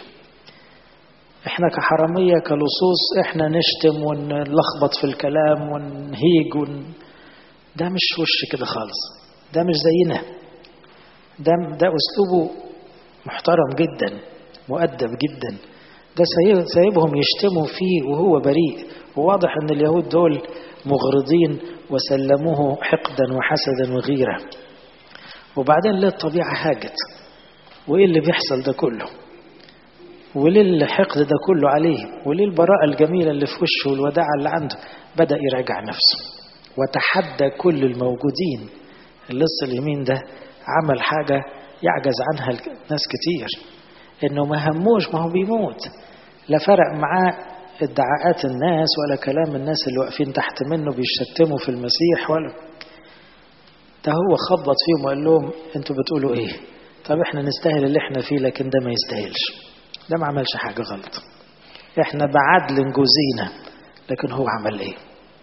Speaker 1: احنا كحرامية كلصوص احنا نشتم ونلخبط في الكلام ونهيج ده مش وش كده خالص، ده مش زينا، ده أسلوبه محترم جدا مؤدب جدا. ده سايبهم يشتموا فيه وهو بريء، وواضح ان اليهود دول مغرضين وسلموه حقدا وحسدا وغيرة. وبعدين ليه الطبيعة هاجت، وايه اللي بيحصل ده كله، وليه الحقد ده كله عليه، وليه البراءة الجميلة اللي في وشه والوداعة اللي عنده. بدأ يراجع نفسه وتحدى كل الموجودين. اللص اليمين ده عمل حاجة يعجز عنها ناس كتير، انه ما هموش، ما هو بيموت، لا فرق معاه ادعاءات الناس ولا كلام الناس اللي واقفين تحت منه بيشتموا في المسيح، ولا ده هو خبط فيهم وقال لهم انتوا بتقولوا ايه؟ طب احنا نستاهل اللي احنا فيه، لكن ده ما يستاهلش، ده ما عملش حاجة غلط، احنا بعدل نجوزينا، لكن هو عمل ايه؟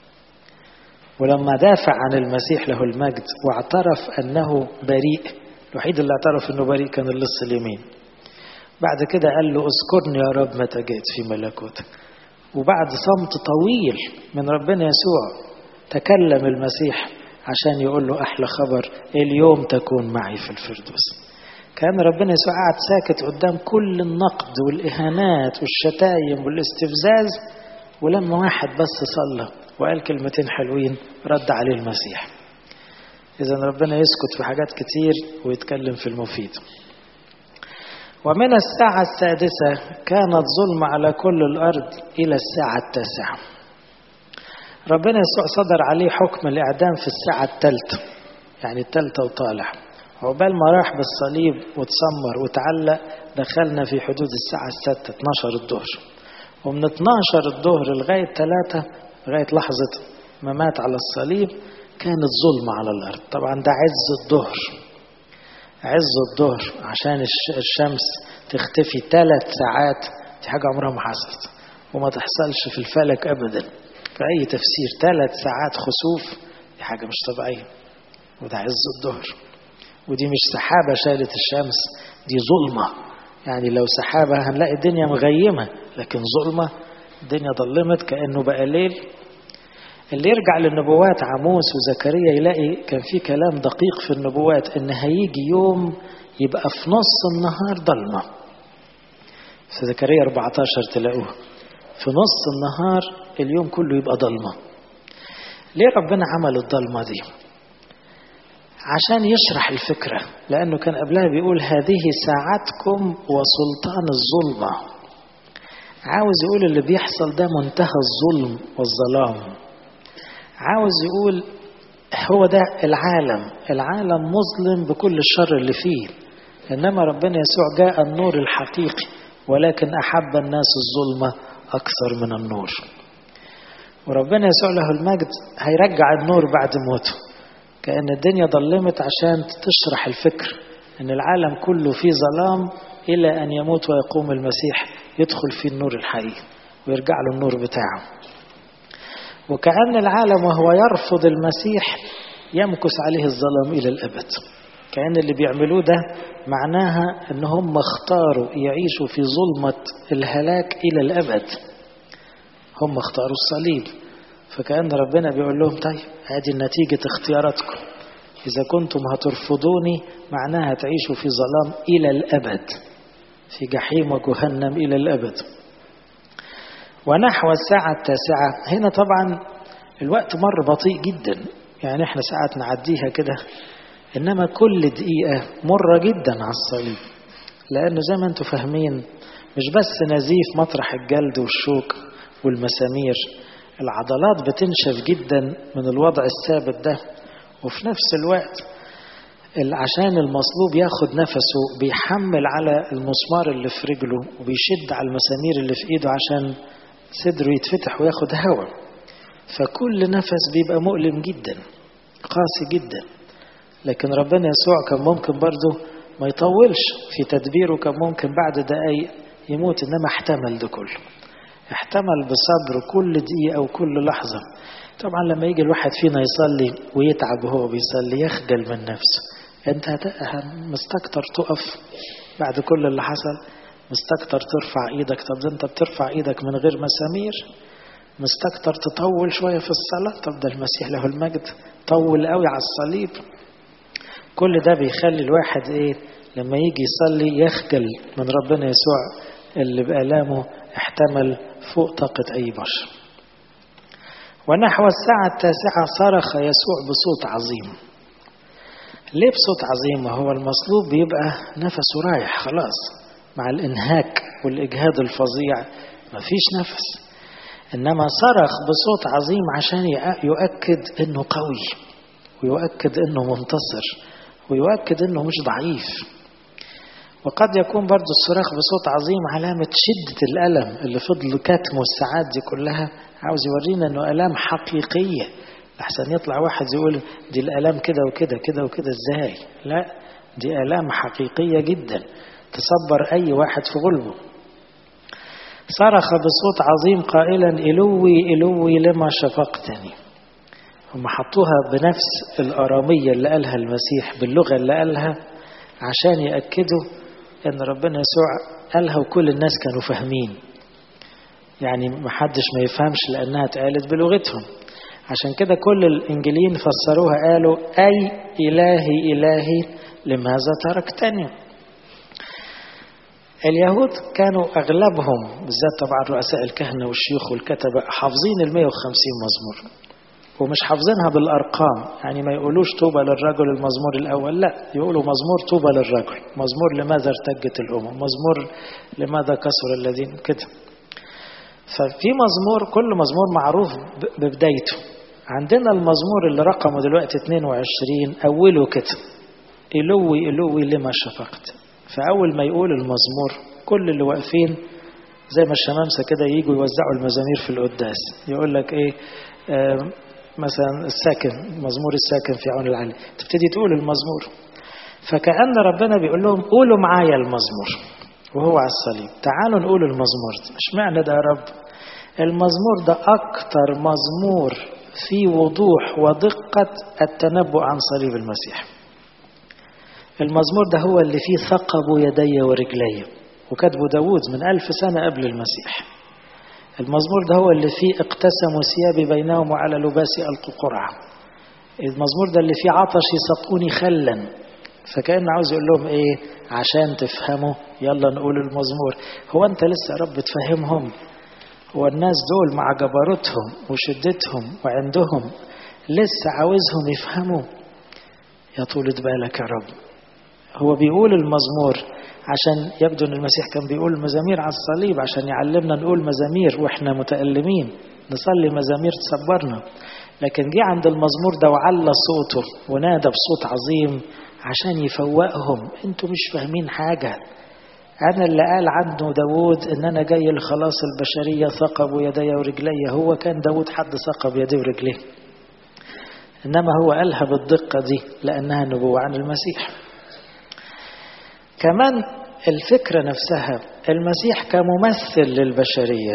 Speaker 1: ولما دافع عن المسيح له المجد واعترف انه بريء، الوحيد اللي اعترف انه بريء كان اللص اليمين. بعد كده قال له اذكرني يا رب متى جئت في ملكوتك. وبعد صمت طويل من ربنا يسوع تكلم المسيح عشان يقول له احلى خبر، اليوم تكون معي في الفردوس. كان ربنا يسوع قاعد ساكت قدام كل النقد والإهانات والشتايم والاستفزاز، ولما واحد بس صلى وقال كلمتين حلوين رد عليه المسيح. إذن ربنا يسكت في حاجات كتير ويتكلم في المفيد. ومن الساعة 6 كانت ظلمة على كل الأرض إلى الساعة 9. ربنا يسوع صدر عليه حكم الإعدام في الساعة 3، يعني 3 وطالع. عقبال ما راح بالصليب وتسمر وتعلق دخلنا في حدود الساعة 6 12 الظهر، ومن 12 الظهر لغاية 3 لغاية لحظة ما مات على الصليب كانت ظلمة على الأرض. طبعا ده عز الظهر، عز الظهر عشان الشمس تختفي 3 ساعات، دي حاجة عمرها ما حصلت وما تحصلش في الفلك أبدا في أي تفسير. 3 ساعات خسوف دي حاجة مش طبيعية، وده عز الظهر. ودي مش سحابة شالت الشمس، دي ظلمة. يعني لو سحابة هنلاقي الدنيا مغيمة، لكن ظلمة الدنيا ظلمت كأنه بقى ليل. اللي يرجع للنبوات عموس وزكريا يلاقي كان في كلام دقيق في النبوات ان هيجي يوم يبقى في نص النهار ضلمة. في زكريا 14 تلاقوه في نص النهار اليوم كله يبقى ضلمة. ليه ربنا عمل الضلمة دي؟ عشان يشرح الفكرة، لأنه كان قبلها بيقول هذه ساعتكم وسلطان الظلمة. عاوز يقول اللي بيحصل ده منتهى الظلم والظلام. عاوز يقول هو ده العالم مظلم بكل الشر اللي فيه، إنما ربنا يسوع جاء النور الحقيقي، ولكن أحب الناس الظلمة أكثر من النور. وربنا يسوع له المجد هيرجع النور بعد موته، كأن الدنيا ظلمت عشان تشرح الفكر إن العالم كله فيه ظلام إلى أن يموت ويقوم المسيح يدخل في النور الحقيقي ويرجع له النور بتاعه. وكأن العالم وهو يرفض المسيح يمكث عليه الظلام إلى الأبد. كأن اللي بيعملوه ده معناها إن هم اختاروا يعيشوا في ظلمة الهلاك إلى الأبد. هم اختاروا الصليب، فكأن ربنا بيقول لهم طيب هذه نتيجة اختياراتكم. إذا كنتم هترفضوني معناها تعيشوا في ظلام إلى الأبد، في جحيم وجهنم إلى الأبد. ونحو الساعة 9 هنا طبعا الوقت مر بطيء جدا، يعني احنا ساعات نعديها كده، إنما كل دقيقة مرة جدا على الصليب. لأنه زي ما انتم فاهمين مش بس نزيف مطرح الجلد والشوك والمسامير، العضلات بتنشف جدا من الوضع الثابت ده. وفي نفس الوقت عشان المصلوب ياخد نفسه بيحمل على المسمار اللي في رجله وبيشد على المسامير اللي في ايده عشان صدره يتفتح وياخد هواء. فكل نفس بيبقى مؤلم جدا قاسي جدا. لكن ربنا يسوع كان ممكن برضه ما يطولش في تدبيره، كان ممكن بعد دقايق يموت، انما احتمل ده كله، احتمل بصبر كل دقيقة وكل لحظة. طبعا لما يجي الواحد فينا يصلي ويتعب وهو بيصلي يخجل من نفسه. انت مستكتر تقف بعد كل اللي حصل؟ مستكتر ترفع ايدك؟ طب ده انت بترفع ايدك من غير مسامير. مستكتر تطول شوية في الصلاة؟ طب ده المسيح له المجد طول قوي على الصليب. كل ده بيخلي الواحد لما يجي يصلي يخجل من ربنا يسوع اللي بآلامه احتمل فوق طاقة أي بشر. ونحو الساعة 9 صرخ يسوع بصوت عظيم. ليه بصوت عظيم؟ هو المصلوب بيبقى نفسه رايح خلاص مع الإنهاك والإجهاد الفظيع، مفيش نفس. إنما صرخ بصوت عظيم عشان يؤكد إنه قوي، ويؤكد إنه منتصر، ويؤكد إنه مش ضعيف. وقد يكون برضو الصراخ بصوت عظيم علامة شدة الألم اللي فضل كاتمه الساعات دي كلها. عاوز يورينا إنه ألام حقيقية، لحسن يطلع واحد يقول دي الألام كده وكده كده وكده إزاي؟ لا، دي ألام حقيقية جدا تصبر أي واحد في غلبه. صرخ بصوت عظيم قائلا إلوي إلوي لما شفقتني. هم حطوها بنفس الآرامية اللي قالها المسيح باللغة اللي قالها عشان يأكدوا أن ربنا يسوع قالها وكل الناس كانوا فاهمين. يعني محدش ما يفهمش لأنها اتقالت بلغتهم. عشان كده كل الإنجيليين فسروها قالوا أي إلهي إلهي لماذا تركتني. اليهود كانوا أغلبهم بالذات طبعا رؤساء الكهنة والشيوخ والكتبة حافظين 150 مزمور، ومش حافظينها بالأرقام. يعني ما يقولوش طوبى للرجل المزمور الأول، لا، يقولوا مزمور طوبى للرجل، مزمور لماذا ارتجت الأمم، مزمور لماذا كسر الذين كده. ففي مزمور، كل مزمور معروف ببدايته. عندنا المزمور اللي رقمه دلوقتي 22 أوله كده: إلوي إلوي لما شفقت. فأول ما يقول المزمور كل اللي واقفين زي ما الشمامسة كده ييجوا يوزعوا المزامير في القداس، يقول لك إيه مثلا الساكن، مزمور الساكن في عون العلي، تبتدي تقول المزمور. فكأن ربنا بيقول لهم قولوا معايا المزمور وهو على الصليب، تعالوا نقول المزمور. مش معنى ده يا رب؟ المزمور ده أكتر مزمور في وضوح ودقة التنبؤ عن صليب المسيح. المزمور ده هو اللي فيه ثقب يدي ورجلي، وكتبه داود من 1000 سنة قبل المسيح. المزمور ده هو اللي فيه اقتسموا ثيابي بينهم وعلى لباسي ألقوا قرعة. المزمور ده اللي فيه عطش يسقوني خلا. فكأن عاوز يقول لهم ايه عشان تفهموا يلا نقول المزمور. هو انت لسه يا رب تفهمهم؟ هو الناس دول مع جبروتهم وشدتهم وعندهم لسه عاوزهم يفهموا؟ يا طولة بالك يا رب. هو بيقول المزمور عشان يبدو ان المسيح كان بيقول مزامير على الصليب عشان يعلمنا نقول مزامير واحنا متألمين، نصلي مزامير تصبرنا. لكن جه عند المزمور ده وعلى صوته ونادى بصوت عظيم عشان يفوقهم. انتوا مش فاهمين حاجة. انا اللي قال عنه داود ان انا جاي لخلاص البشرية ثقب يدي ورجلي. هو كان داود حد ثقب يدي ورجليه، انما هو قالها بالدقة دي لانها نبوة عن المسيح. كمان الفكرة نفسها، المسيح كممثل للبشرية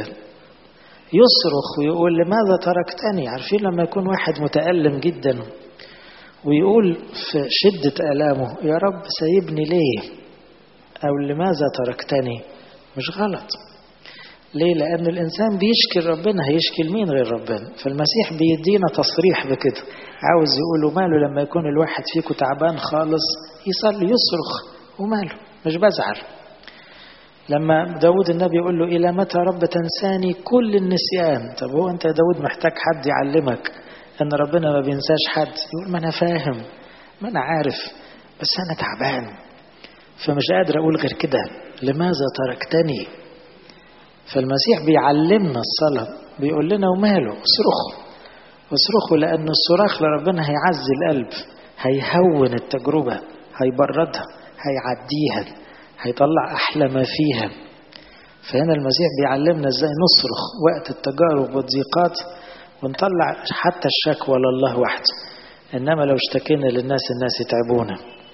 Speaker 1: يصرخ ويقول لماذا تركتني؟ عارفين لما يكون واحد متألم جدا ويقول في شدة آلامه يا رب سايبني ليه؟ أو لماذا تركتني؟ مش غلط. ليه؟ لأن الإنسان بيشكي ربنا، هيشكي لمين غير ربنا؟ فالمسيح بيدينا تصريح بكده، عاوز يقوله ماله لما يكون الواحد فيكم تعبان خالص يصلي يصرخ وماله، مش بزعل. لما داود النبي يقول له إلى متى رب تنساني كل النسيان؟ طب هو أنت يا داود محتاج حد يعلمك أن ربنا ما بينساش حد؟ يقول ما أنا فاهم، ما أنا عارف، بس أنا تعبان فمش قادر أقول غير كده، لماذا تركتني؟ فالمسيح بيعلمنا الصلاة، بيقول لنا وماله اصرخوا اصرخوا، لأن الصراخ لربنا هيعزي القلب، هيهون التجربة، هيبردها، هيعديها، هيطلع أحلى ما فيها. فهنا المسيح بيعلمنا ازاي نصرخ وقت التجارب والضيقات ونطلع حتى الشكوى لله وحده. إنما لو اشتكينا للناس الناس يتعبونا.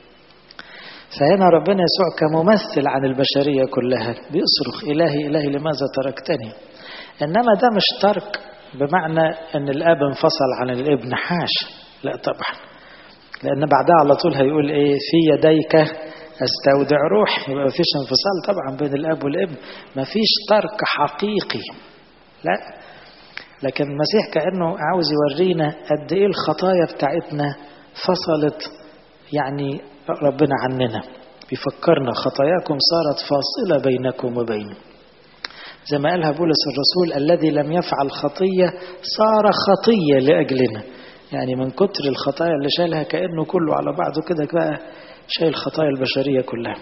Speaker 1: فهنا ربنا يسوع كممثل عن البشرية كلها بيصرخ إلهي إلهي لماذا تركتني. إنما ده مش ترك بمعنى أن الأب انفصل عن الابن، حاش، لا طبعا، لأن بعدها على طول هيقول إيه في يديك أستودع روح. يبقى مفيش انفصال طبعا بين الأب والابن، مفيش ترك حقيقي، لا. لكن المسيح كأنه عاوز يورينا قد إيه الخطايا بتاعتنا فصلت يعني ربنا عننا، بيفكرنا خطاياكم صارت فاصلة بينكم وبينه. زي ما قالها بولس الرسول الذي لم يفعل خطية صار خطية لأجلنا. يعني من كتر الخطايا اللي شالها كأنه كله على بعضه كده بقى شايل خطايا البشرية كلها.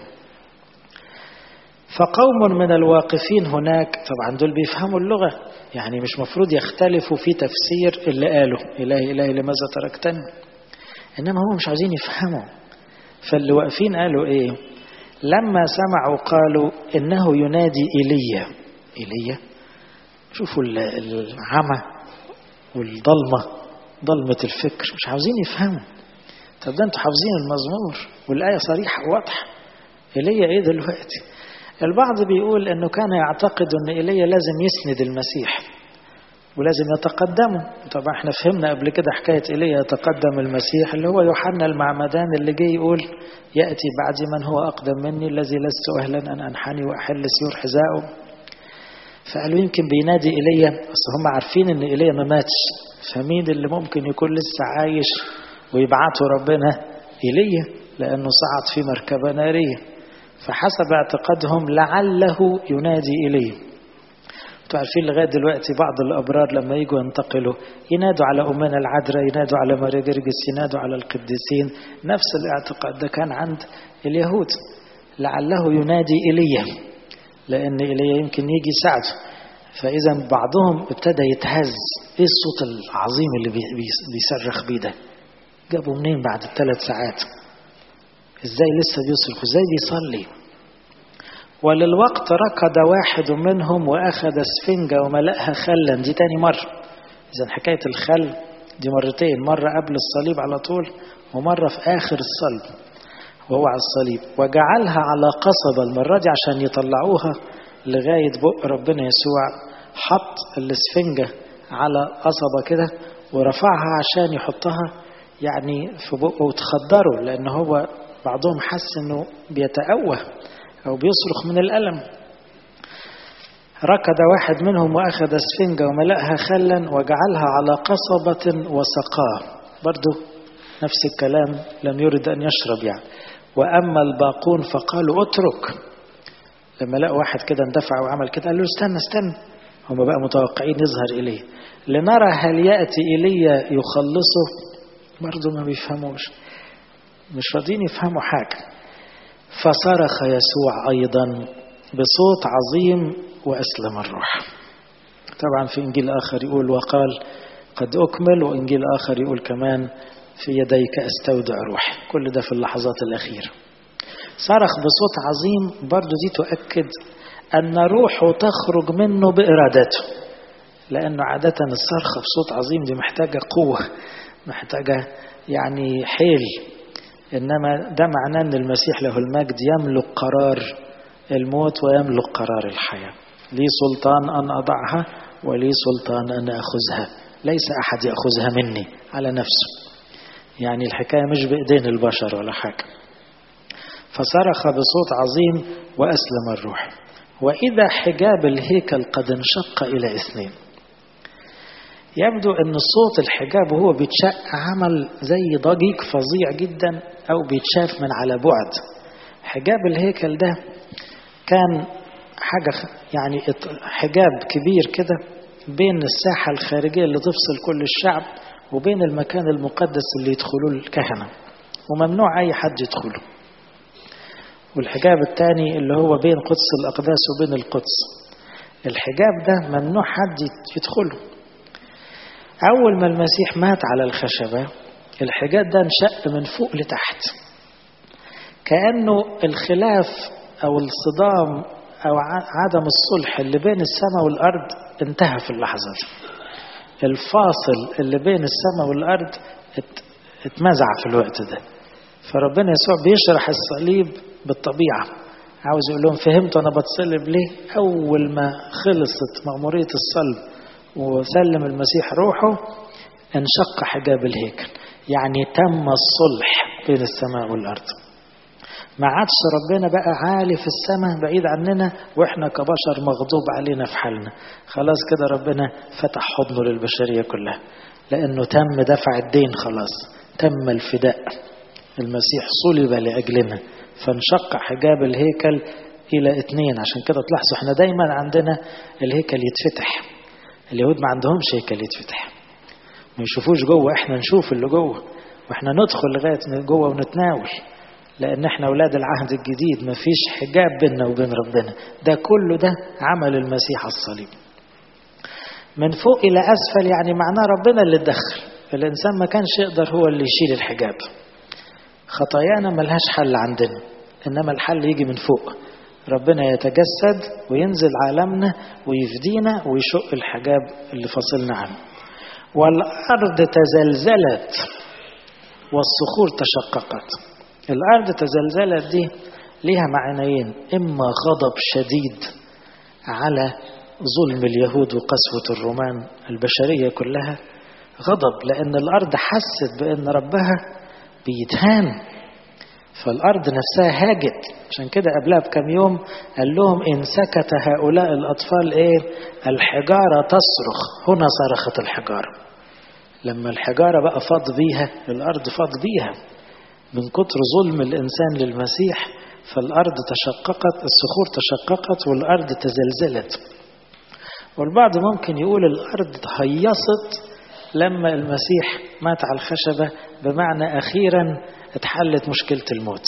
Speaker 1: فقوم من الواقفين هناك، طبعا دول بيفهموا اللغة، يعني مش مفروض يختلفوا في تفسير اللي قاله إلهي إلهي لماذا تركتني، إنما هم مش عايزين يفهموا. فاللي واقفين قالوا إيه؟ لما سمعوا قالوا إنه ينادي إيليا. إيليا، شوفوا العمى والضلمة، ضلمة الفكر، مش عاوزين يفهموا. طب ده انتوا حافظين المزمور والآية صريحة واضحة، إيليا إيه دلوقتي؟ البعض بيقول إنه كان يعتقد إن إيليا لازم يسند المسيح ولازم يتقدمه. طبعا احنا فهمنا قبل كده حكاية إيليا يتقدم المسيح، اللي هو يوحنا المعمدان اللي جاي يقول يأتي بعد من هو أقدم مني الذي لست أهلا أن أنحني وأحل سيور حذائه. فقالوا يمكن بينادي إيليا، أصل هم عارفين إن إيليا ما ماتش، فمين اللي ممكن يكون لسه عايش ويبعته ربنا؟ إيليا، لأنه صعد في مركبة نارية. فحسب اعتقادهم لعله ينادي إيليا. انتوا عارفين لغاية دلوقتي بعض الأبرار لما يجوا ينتقلوا ينادوا على أمنا العذراء، ينادوا على ماريا جرجس، ينادوا على القديسين. نفس الاعتقاد ده كان عند اليهود، لعله ينادي إيليا، لأن إيليا يمكن يجي يساعده. فإذا بعضهم ابتدى يتهز، ايه الصوت العظيم اللي بيصرخ بيه ده؟ جابوا منين بعد 3 ساعات؟ ازاي لسه بيصرخ؟ ازاي بيصلي؟ وللوقت ركض واحد منهم وأخذ اسفنجة وملأها خلا. دي تاني مرة. إذا حكاية الخل دي مرتين، مرة قبل الصليب على طول ومرة في آخر الصلب وهو على الصليب. وجعلها على قصبة، المرة دي عشان يطلعوها لغاية بق ربنا يسوع، حط الاسفنجة على قصبة كده ورفعها عشان يحطها يعني في بقه وتخدره، لأن هو بعضهم حس أنه بيتأوه أو بيصرخ من الألم. ركض واحد منهم وأخذ اسفنجة وملأها خلا وجعلها على قصبة وسقاه. برضو نفس الكلام، لم يرد أن يشرب يعني. وأما الباقون فقالوا اترك. لما لقوا واحد كده اندفع وعمل كده قال له استنى. هم بقى متوقعين يظهر إليه لنرى هل يأتي إيليا يخلصه. برضو ما بيفهموش، مش راضين يفهموا حاجة. فصرخ يسوع أيضا بصوت عظيم وأسلم الروح. طبعا في إنجيل آخر يقول وقال قد أكمل، وإنجيل آخر يقول كمان في يديك أستودع روحي. كل ده في اللحظات الأخيرة. صرخ بصوت عظيم، برضو دي تؤكد أن روحه تخرج منه بإرادته، لأنه عادة الصرخة بصوت عظيم دي محتاجة قوة، محتاجة يعني حيل. إنما ده معناه أن المسيح له المجد يملك قرار الموت ويملك قرار الحياة. لي سلطان أن أضعها ولي سلطان أن أخذها، ليس أحد يأخذها مني على نفسه. يعني الحكاية مش بإيدين البشر ولا حاجة. فصرخ بصوت عظيم وأسلم الروح. وإذا حجاب الهيكل قد انشق إلى 2. يبدو أن صوت الحجاب وهو بيتشق عمل زي ضجيج فظيع جدا أو بيتشاف من على بعد. حجاب الهيكل ده كان حاجة يعني حجاب كبير كده بين الساحة الخارجية اللي تفصل كل الشعب وبين المكان المقدس اللي يدخلوه الكهنة، وممنوع أي حد يدخله. والحجاب الثاني اللي هو بين قدس الأقداس وبين القدس، الحجاب ده ممنوع حد يدخله. أول ما المسيح مات على الخشبة الحجاب ده انشق من فوق لتحت، كأنه الخلاف أو الصدام أو عدم الصلح اللي بين السماء والأرض انتهى في اللحظة دي. الفاصل اللي بين السماء والأرض اتمزع في الوقت ده. فربنا يسوع بيشرح الصليب بالطبيعة، عاوز يقول لهم فهمتوا أنا بتصلب ليه؟ أول ما خلصت مأمورية الصلب وسلم المسيح روحه انشق حجاب الهيكل، يعني تم الصلح بين السماء والأرض. ما عادش ربنا بقى عالي في السماء بعيد عننا وإحنا كبشر مغضوب علينا في حالنا. خلاص كده ربنا فتح حضنه للبشرية كلها، لأنه تم دفع الدين، خلاص تم الفداء. المسيح صلب لأجلنا، فانشق حجاب الهيكل إلى 2. عشان كده تلاحظوا احنا دايما عندنا الهيكل يتفتح. اليهود ما عندهمش هيكل يتفتح، ما يشوفوش جوه، احنا نشوف اللي جوه واحنا ندخل لغاية جوه ونتناول، لأن احنا أولاد العهد الجديد، ما فيش حجاب بيننا وبين ربنا. ده كله ده عمل المسيح الصليب. من فوق إلى أسفل يعني معناه ربنا اللي اتدخل. الإنسان ما كانش يقدر هو اللي يشيل الحجاب. خطايانا ملهاش حل عندنا، إنما الحل يجي من فوق. ربنا يتجسد وينزل عالمنا ويفدينا ويشق الحجاب اللي فصلنا عنه. والأرض تزلزلت والصخور تشققت. الأرض تزلزلت دي ليها معنيين: إما غضب شديد على ظلم اليهود وقسوة الرومان البشرية كلها، غضب لأن الأرض حست بأن ربها بيتهان، فالأرض نفسها هاجت. عشان كده قبلها بكم يوم قال لهم إن سكت هؤلاء الأطفال الحجارة تصرخ. هنا صرخت الحجارة. لما الحجارة بقى فاض بيها، الأرض فاض بيها من كتر ظلم الإنسان للمسيح، فالأرض تشققت، الصخور تشققت والأرض تزلزلت. والبعض ممكن يقول الأرض هيصت لما المسيح مات على الخشبة، بمعنى أخيرا اتحلت مشكلة الموت،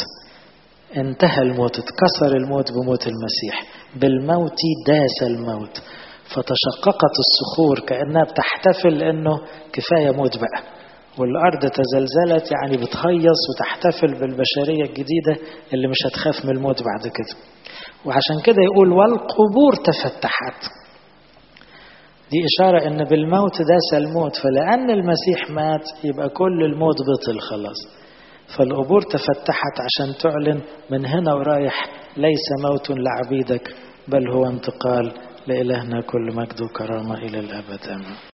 Speaker 1: انتهى الموت، اتكسر الموت بموت المسيح، بالموت داس الموت. فتشققت الصخور كأنها بتحتفل إنه كفاية موت بقى، والأرض تزلزلت يعني بتهيص وتحتفل بالبشرية الجديدة اللي مش هتخاف من الموت بعد كده. وعشان كده يقول والقبور تفتحت، دي إشارة إن بالموت داس الموت، فلأن المسيح مات يبقى كل الموت بطل خلاص. فالقبور تفتحت عشان تعلن من هنا ورايح ليس موت لعبيدك بل هو انتقال، لإلهنا كل مجد وكرامة إلى الأبد آمين.